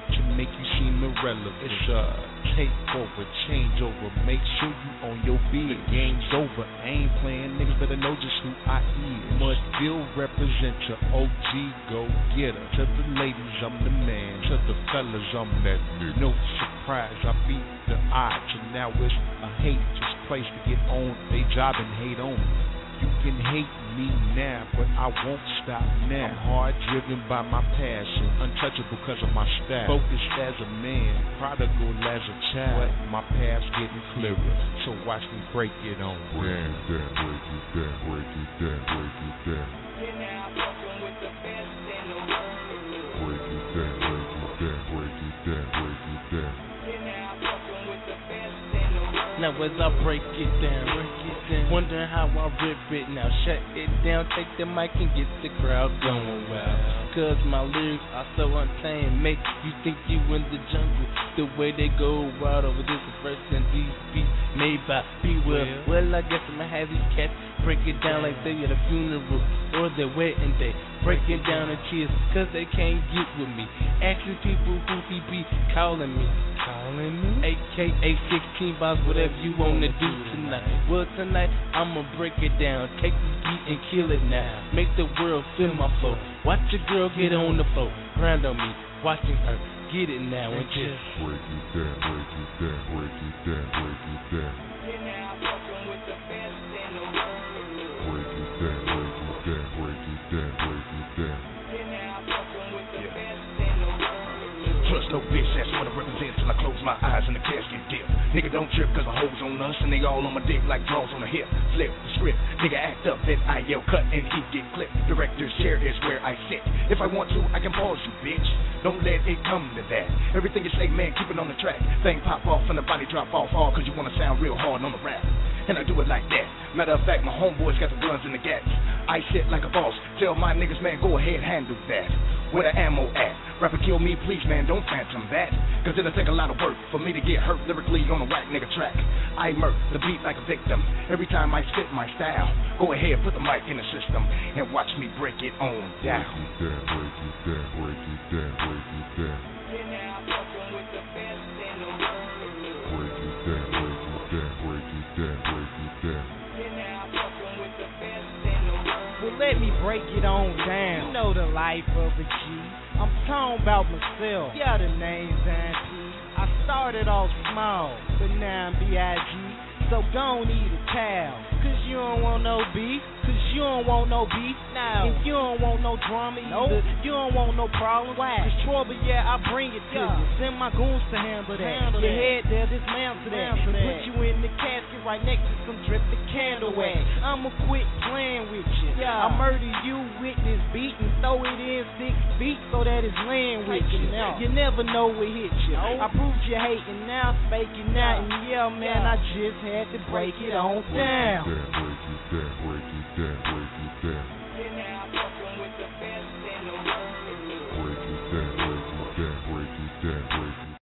to make you seem irrelevant. It's a takeover, changeover. Make sure you on your beat. The game's over. I ain't playing. Niggas better know just who I is. Must still represent your O G go-getter. To the ladies, I'm the man. To the fellas, I'm that nigga. No surprise, I beat the odds. And now it's a hate-just place to get on. They job and hate on me. You can hate me now, but I won't stop now. I'm hard driven by my passion, untouchable because of my style. Focused as a man, prodigal as a child. But my path's getting clearer, so watch me break it on. Break it down, break it down, break it down, break it down. You're now fucking with the best in the world. Break it down, break it down, break it down, break it down. You're now fucking with the best in the world. Now as I break it down, break it down, wondering how I rip it now. Shut it down, take the mic and get the crowd going wild. Cause my lyrics are so untamed, make you think you in the jungle. The way they go wild over this first and these beats made by Beware. Well, I guess I'ma have these cats break it down like they at a funeral or their wedding day. Breaking down in tears cause they can't get with me. Asking people who he be calling me. Calling me? A K A sixteen bars, whatever you wanna do tonight. Well, tonight I'ma break it down. Take this beat and kill it now. Make the world feel my flow. Watch your girl get on the floor. Grind on me, watching her get it now and just break it down, break it down, break it down, break it down. You're now fucking with the best in the world. Break it down, break it down, break it down, break it down. You're now fucking with the best in the world. Trust no bitch, that's what I represent till I close my eyes and the casket dip. Nigga don't trip cause the hoes on us and they all on my dick like draws on the hip. Flip the script, nigga act up, then I yell cut and he get clipped. Director's chair is where I sit. If I want to, I can pause you, bitch. Don't let it come to that. Everything you say, man, keep it on the track. Thing pop off and the body drop off all cause you wanna sound real hard on the rap. And I do it like that. Matter of fact, my homeboys got the guns and the gats. I sit like a boss. Tell my niggas, man, go ahead, handle that. Where the ammo at? Rapper kill me, please, man, don't phantom that. Cause it'll take a lot of work for me to get hurt lyrically on a whack nigga track. I murk the beat like a victim. Every time I spit my style, go ahead, put the mic in the system and watch me break it on down. Break it down, break it down, break it down, break it down. You're now fucking with the best in the world. Break it down, break it down, break it down, break it down. You're now fucking with the best in the world. Well, let me break it on down. You know the life of a G. I'm talking about myself. Yeah, the name's N P. I started off small, but now I'm B I G. So don't eat a towel, cause you don't want no beef, cause you don't want no beef now. And you don't want no drama either, nope. You don't want no problem. Why? Cause trouble, yeah, I bring it to yeah. you. Send my goons to handle that. Handle Your that. head there, dismantle that. that. Put you in the casket right next to some dripping candle wax. I'ma quit playing with you. Yeah. I murder you with this beat and throw it in six feet so that it's laying with you. Now. You never know what hit you. No. I proved you hating, now it's faking now. And yeah, man, yeah. I just had to break it on down. Break it down, break it down, break it down. You're now fucking with the best in the world. Break it down, break it down, break it down, break it down.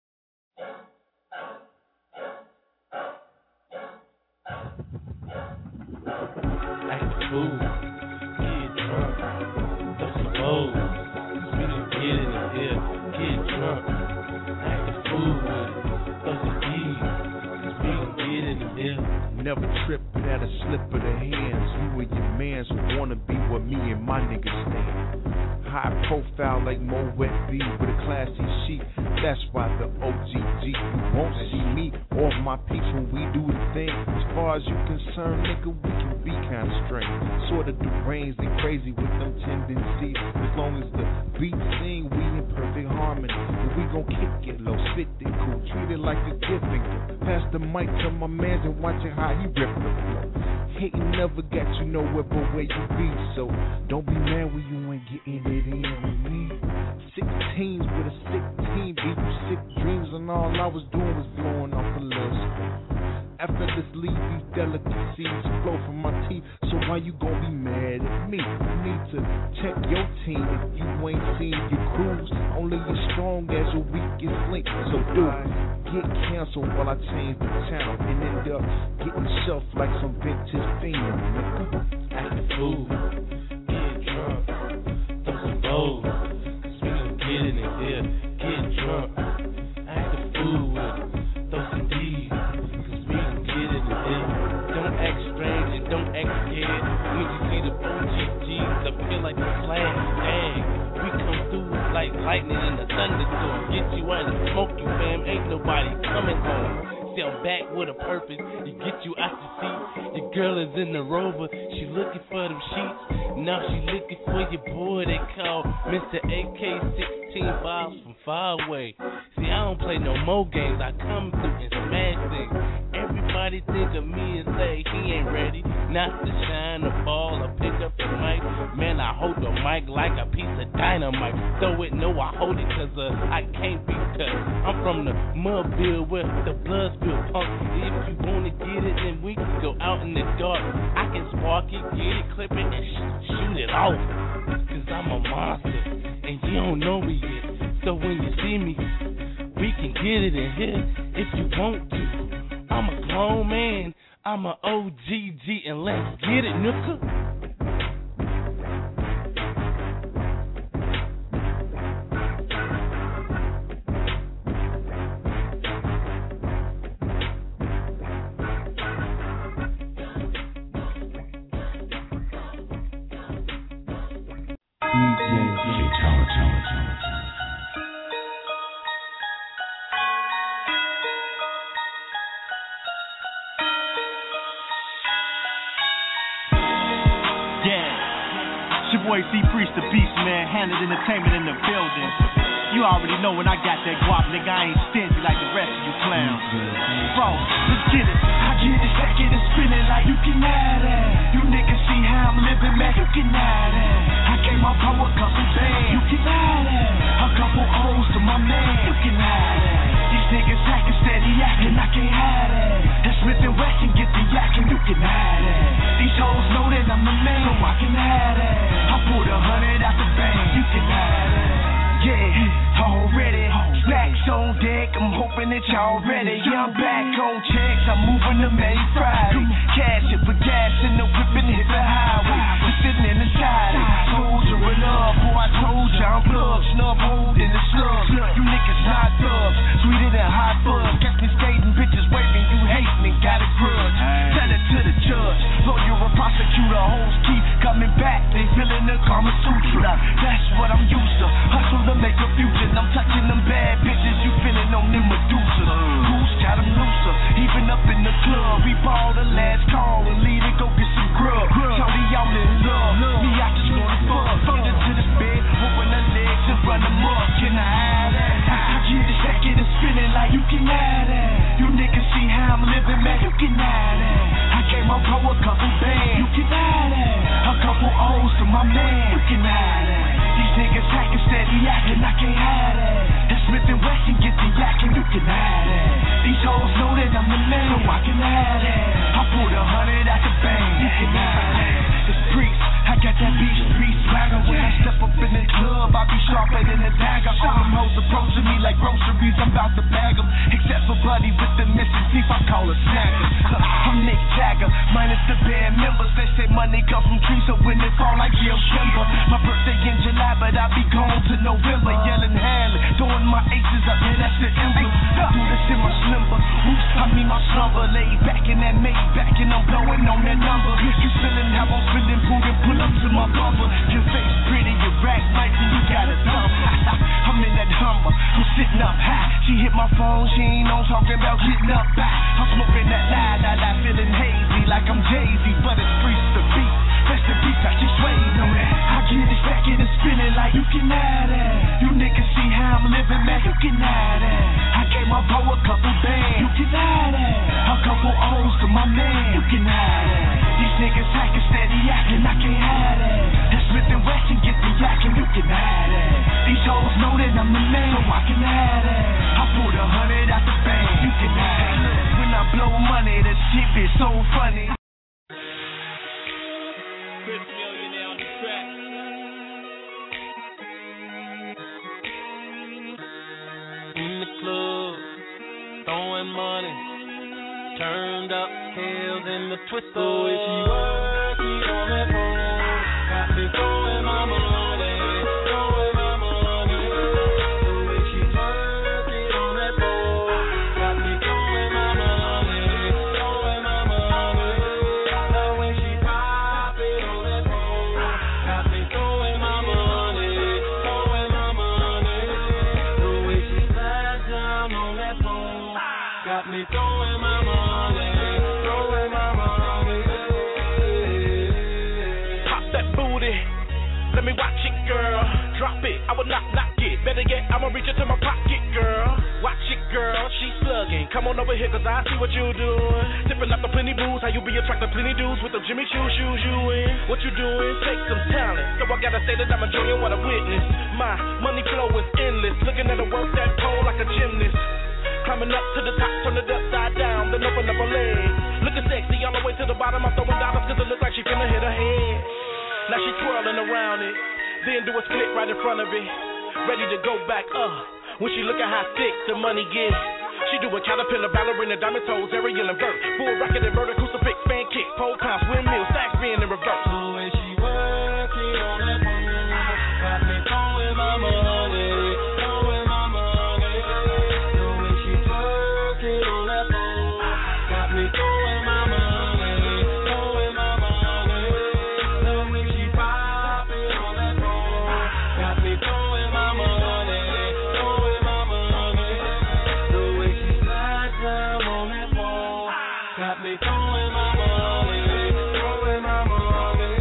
Act the fool, get drunk, throw some O's, we can get in the air, get drunk. Act the fool, throw some D's, we can get in the air. Never tripping at a slip of the hands. You and your mans who wanna be where me and my niggas stand. High profile like Mo Wet B with a classy sheet. That's why the O G G. You won't see me or my peeps when we do the thing. As far as you concerned, nigga, we can be kinda strange. Sorta deranged and crazy with them tendencies. As long as the beat sing, we in perfect harmony. But we gon' kick it low, spit it cool, treat it like a gift and go. Pass the mic to my mans and watch it how he rip the flow. Hating never got you nowhere but where you be. So don't be mad when you ain't getting it in with me. Sixteens with a sick team, gave you sick dreams, and all I was doing was blowing off a little spoon. Effortlessly, these delicacies flow from my teeth. So why you gon' be mad at me? You need to check your team if you ain't seen your crews. Only as strong as your weakest link. So do it. Get canceled while I change the channel and end up getting shelved like some vintage fiend, nigga. Act the fool, get drunk, throw some O's, cause we gon' get in the air, get drunk. flash, dang. We come through like lightning in the thunderstorm. Get you out and smoke you, fam. Ain't nobody coming home. See, I'm back with a purpose. You get you out the seat. Your girl is in the Rover. She looking for them sheets. Now she looking for your boy they call Mister A K sixteen Bobs from far away. See, I don't play no more games. I come through and smash things. Everybody think of me and say he ain't ready. Not to shine the ball or pick up the mic. Man, I hold the mic like a piece of dynamite. Throw it, no, I hold it cause uh, I can't be cut. I'm from the Mudville where the blood spill punk. If you wanna get it, then we can go out in the dark. I can spark it, get it, clip it, and sh- shoot it off. Cause I'm a monster, and you don't know me yet. So when you see me, we can get it in here if you want to. I'm a grown man, I'm a O G G, and let's get it, nigga. Boy, C Priest the Beast, man, Handed Entertainment in the building. You already know when I got that guap, nigga, I ain't stingy like the rest of you clowns. Bro, let's get it. I get it, stack it and spin it like you can have that. You niggas see how I'm living, man, you can have that. I gave my bro a couple bands, you can have that. A couple O's to my man, you can have that. These niggas acting steady acting, I can't have that. That Smith and Wesson get the yakking, you can have that. These hoes know that I'm the man, so I can have that. I pulled a hundred out the bank, you can have that. Yeah, already, stacks on deck, I'm hoping that y'all ready. Yeah, I'm back on checks, I'm moving to May Friday. Cash it for gas in the whip and hit the highway. Just sitting in the side, soldiering up, boy, I told ya I'm plugged, snub hold in the slug. You niggas not thugs, sweeter than hot buzz. Catch me skating, bitches waving, you hate me, got a grudge. Tell it to the judge, lawyer or prosecutor, hoes keep coming back, they feeling the Kama Sutra. That's what I'm used to, hustle to make a future. I'm touching them bad bitches, you feeling on them Medusa. Goose got them looser, even up in the club. We ball the last call and leave it, go get some grub. Shorty y'all in love, me I just wanna fuck. Get into the bed, open her legs and run them up. Can I have that? I get it, stack it and spin it like you can have that. You niggas see how I'm living, man, you can have that. I gave my bro a couple bands, you can have that. A couple O's to my man, you can have that. These niggas acting steady acting, I can't have that. That Smith and Wesson get the yakking, you can have that. These hoes know that I'm the man, so I can have that. I pulled a hundred out the bank, you can have that. It's Priest, I got that beast street swagger. When I step up in the club, I be sharper than a dagger. All them hoes approaching me like groceries, I'm about to bag them. Except for Buddy with the missing teeth, I call her snacker. I'm Nick Jagger, minus the band members. They say money come from trees, so when it fall like Gil Kimber. My birthday in July, but I be gone to November. Yelling Hanley, throwing my aces up, man, that's the emblem. I do this in my slimber, oops, I mean my slumber. Lay back in that make back and I'm blowing on that number. You feeling how I'm feeling, pull and pull up to my bumper. Your face pretty, your rack nice and you got a thumb. I'm in that Hummer, I'm sitting up high. She hit my phone, she ain't on talking about getting up back. I'm smoking that lie, that lie, feeling hazy like I'm Jay-Z, but it's Priest the beat. That's the beat that you swaying on that. I get it, stack it and spin it like you can have that. You niggas see how I'm living, man, you can have that. I gave my bro a couple bands, you can have that. A couple O's to my man, you can have that. These niggas acting steady acting, I can't have that. That Smith and Wesson get the yakking, you can have that. These hoes know that I'm the man, so I can have that. I pulled a hundred out the bank, you can have that. When I blow money, the shit be so funny. Chris Millionaire on the track. In the club, throwing money, turned up heels in the twister. So if you work, you on that phone, got me throwing my money, throwing my money. So if you work, it on that phone, got me throwing my money, throwing my money. I love when she pop it on that phone, got me throwing my money. let me watch it, girl. Drop it, I will not knock it. Better yet, I'ma reach into my pocket, girl. Watch it, girl, she slugging. Come on over here, cause I see what you doing. Tipping up the plenty booze, how you be attracting plenty dudes with the Jimmy Choo shoes you in. What you doing? Take some talent. So I gotta say that I'm enjoying what I witnessed. My money flow is endless. Looking at her work that pole like a gymnast. Climbing up to the top, turn it upside down, then open up her legs. Looking sexy all the way to the bottom, I'm throwing dollars cause it looks like she finna hit her head. Now she twirling around it, then do a split right in front of it. Ready to go back up, when she look at how thick the money gets. She do a caterpillar, ballerina, diamond toes, aerial and vert. Full rocket inverter, crucifix, fan kick, pole pounce, windmill, stack spin in reverse. The way she working on that pole, got me throwing my money, throwing my money. The way she working on that pole, got me throwing my money, throwing my money. The way she popping on that pole, got me throwing my money, throwing my money. The way she slide down on that pole, got me throwing my money, throwing my money.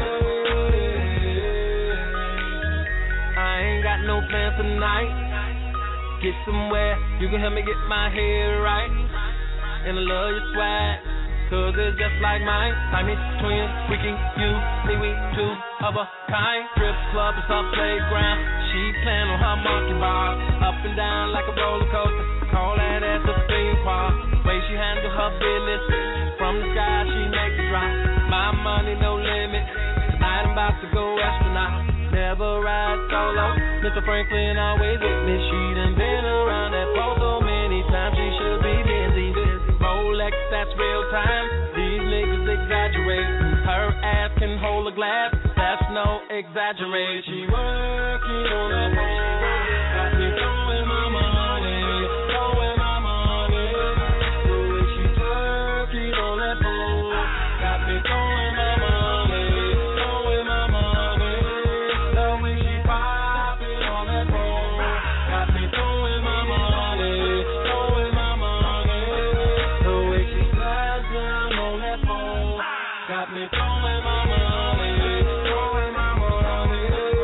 I ain't got no plans tonight. Get somewhere, you can help me get my head right. And I love your swag, cause it's just like mine. I'm in twin, freaking you, me, we two of a kind. Strip club, it's a playground. She playing on her monkey bar, up and down like a roller coaster. Call that ass a theme park. Way she handle her business, from the sky she make it drop. My money no limit. Tonight I'm about to go astronaut. Never ride solo. Mister Franklin always with me. She done been around that pole so many times. She should be busy. Rolex, that's real time. These niggas exaggerate. Her ass can hold a glass. That's no exaggerate. She working on that pole. Got me throwing my money, throwing my money. The way she working on that pole. Got me throwing my money, throwing my money. The way she popping on that pole. Got me throwing my money, throwing my money. The way she slides down on that pole. Got me throwing my money, throwing my money.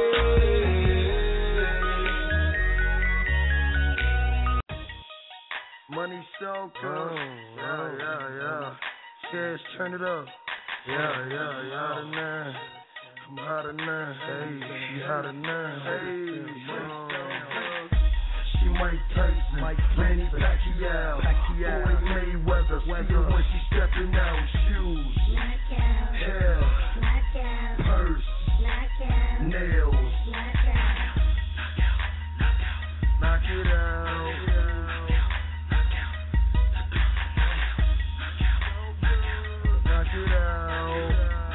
Money so good. Yeah, yeah, yeah. Chairs, turn it up. Yeah, yeah, yeah. Hot and nine. I'm hot and nine. Hey, she hot and nine. Hey, she Mike Tyson, Manny Pacquiao, Floyd Mayweather. See her when she stepping out. Shoes, hair, purse, nails. Knock it out. Knock it out.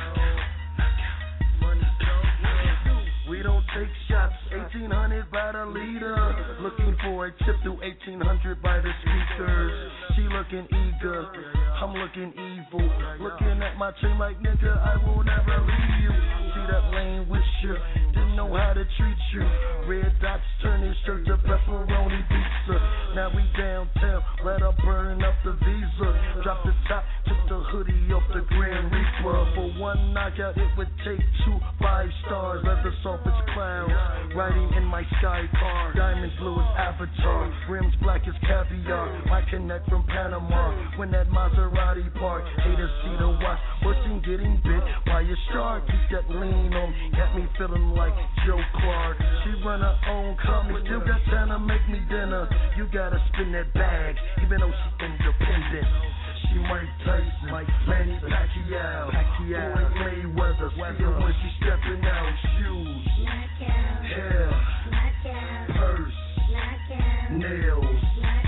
We don't take shots. eighteen hundred by the leader. Looking for a tip through eighteen hundred by the speakers. She looking eager. I'm looking evil. Looking at my chain like nigga, I will never leave you. See that lane with you. Didn't know how to treat you. Red dots turning shirt to pepperoni pizza. Now we downtown. Let her burn up the visa. Drop the top, took the hoodie off the Grand Reaper. For one knockout, it would take two five stars. Leather soft as clouds, riding in my sky car. Diamond blue as avatar, rims black as caviar. I connect from Panama when that Maserati park. Haters see the watch, watching getting bit by a shark. Keep that lean on, got me feeling like Joe Clark. She run her own company, still got time to make me dinner. You gotta spin that bag, even though she's independent. She Mike Tyson, Mike Manny Pacquiao, Pacquiao, Floyd Mayweather. See her when she stepping out. Shoes, hair, purse, nails.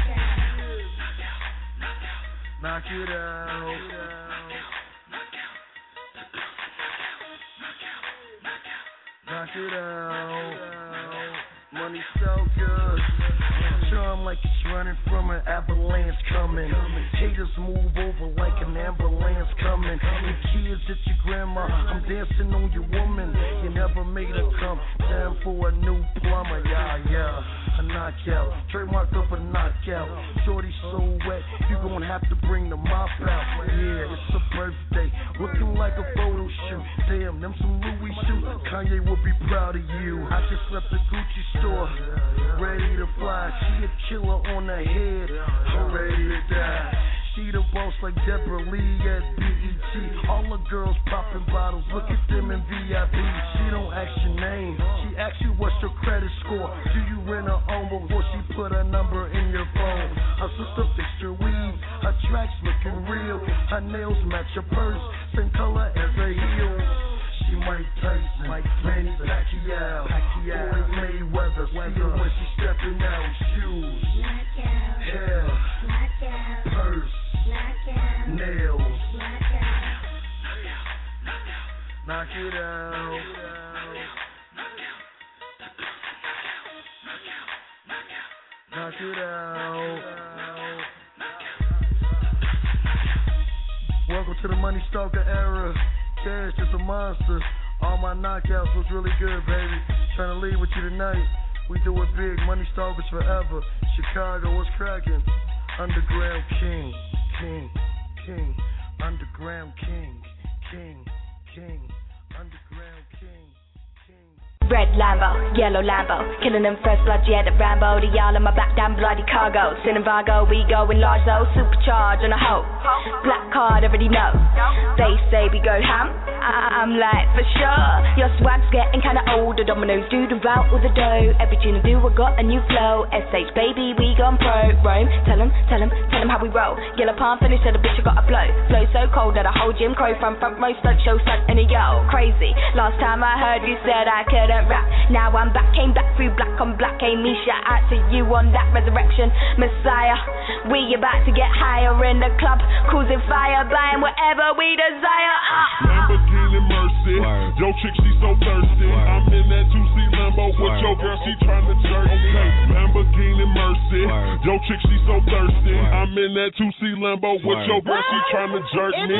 Knock it out. Knock it out. Money so good. Charm like it's running from an avalanche coming. Haters move over like an ambulance coming. The kids at your grandma, I'm dancing on your woman. You never made her come. Time for a new plumber, yeah, yeah. A knockout, trademark of a knockout. Shorty so wet, you gon' have to bring the mop out. Yeah, it's a birthday, looking like a photo shoot. Damn, them some Louis shoes. Kanye will be proud of you. I just left the Gucci store, ready to fly. She a killer on the head, I'm ready to die. She the boss like Deborah Lee at B E T. All the girls popping bottles, look at them in V I P. She don't ask your name, she asks you what's your credit score. Do you rent her own before she put a number in your phone? Her sister fixed her weave, her tracks looking real. Her nails match her purse, same color as her heels. She Mike Tyson, Mike Manny Pacquiao, Pacquiao, Floyd Mayweather. See her when she stepping out, shoes, hair, purse, nails. Knock it out. Knock it out. Welcome to the Money Stalker era. Cash just a monster. All my knockouts was really good, baby. Trying to leave with you tonight. We do it big. Money Stalkers forever. Chicago, what's cracking? Underground king, king, king. Underground king, king, king. Underground king. Red Lambo, yellow Lambo, killing them first blood, yeah, the Rambo. The y'all in my back, damn bloody cargo. Sin and Vargo, we going large though, supercharged on a hoe. Black card, already know. They say we go ham, I- I'm like, for sure. Your swag's getting kinda older, dominoes do the route with the dough. Every tune I do, I got a new flow. S H, baby, we gone pro. Rome, tell them, tell them, tell them how we roll. Yellow palm finish, said a bitch, I got a blow. Flow so cold that a whole Jim Crow from front row stunt, show stunt in a yo. Crazy, last time I heard you said I couldn't rap. Now I'm back, came back through black on black. Came me, shout out to you on that resurrection Messiah. We about to get higher in the club, causing fire, buying whatever we desire. uh. Lamborghini Mercy, Word. Yo chick she so thirsty. Word. I'm in that two C Lambo with your girl, she tryna jerk. Okay, Lamborghini Mercy, Word. Yo chick she so thirsty. Word. I'm in that two C Lambo with Word. Your girl, she tryna jerk me.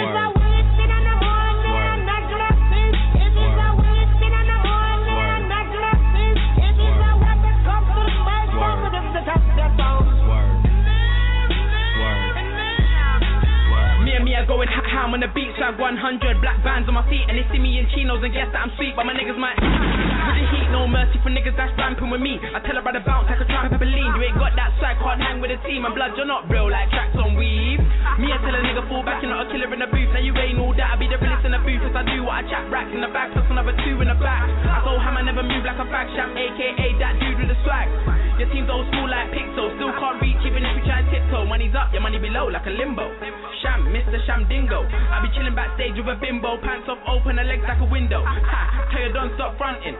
Going ham on the beach, like one hundred black bands on my feet, and they see me in chinos and guess that I'm sweet, but my niggas might with the heat, no mercy for niggas that's ramping with me. I tell her about the bounce like a trampoline. You ain't got that swag, can't hang with the team, and blood, you're not real like tracks on weave. Me, I tell a nigga fall back, you're not a killer in the booth. Now you ain't all that, I be the realest in the booth. As I do what I chat racks in the back, plus another two in the back. I go ham, I never move like a fag sham, aka that dude with the swag. Your team's old school like Pixel, still can't reach even if you try to tiptoe. Money's up, your money below like a limbo. Sham, Mister Sham Dingo. I be chilling backstage with a bimbo, pants off open, her legs like a window. Ha, tell you don't stop fronting.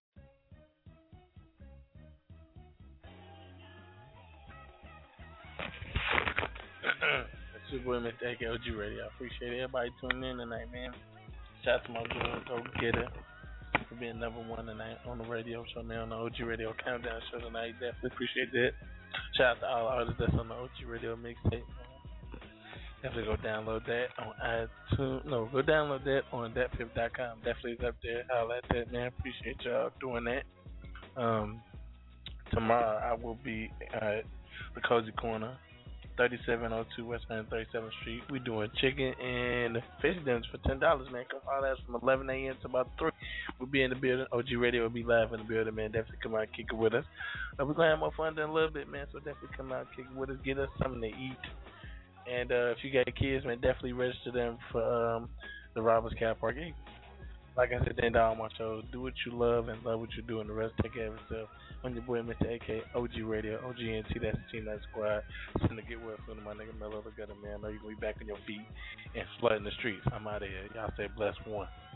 It's your boy Mister A K O G Radio. I appreciate everybody tuning in tonight, man. Shout out to my girl, Go Getter, for being number one tonight on the radio show, man, on the O G Radio Countdown show tonight. Definitely appreciate that. Shout out to all artists that's on the O G Radio mixtape. Definitely go download that on iTunes. No, go download that on that pip dot com. Definitely is up there. Holla at that, man. Appreciate y'all doing that. Um, tomorrow I will be at the Cozy Corner, thirty-seven oh two West one hundred thirty-seventh Street. We doing chicken and fish dinners for ten dollars, man. Come all that from eleven a.m. to about three. We'll be in the building. O G Radio will be live in the building, man. Definitely come out and kick it with us. Uh, we're going to have more fun than a little bit, man. So definitely come out and kick it with us. Get us something to eat. And uh, if you got kids, man, definitely register them for um, the Robbers Car Park. Hey, like I said, then down my show, do what you love and love what you do, and the rest take care of yourself. I'm your boy, Mister A K O G Radio, O G N T, that's the Team Night Squad. Send the get well from my nigga Mello the Gutter, man. I know you're going to be back on your feet and flooding the streets. I'm out of here. Y'all stay blessed, one.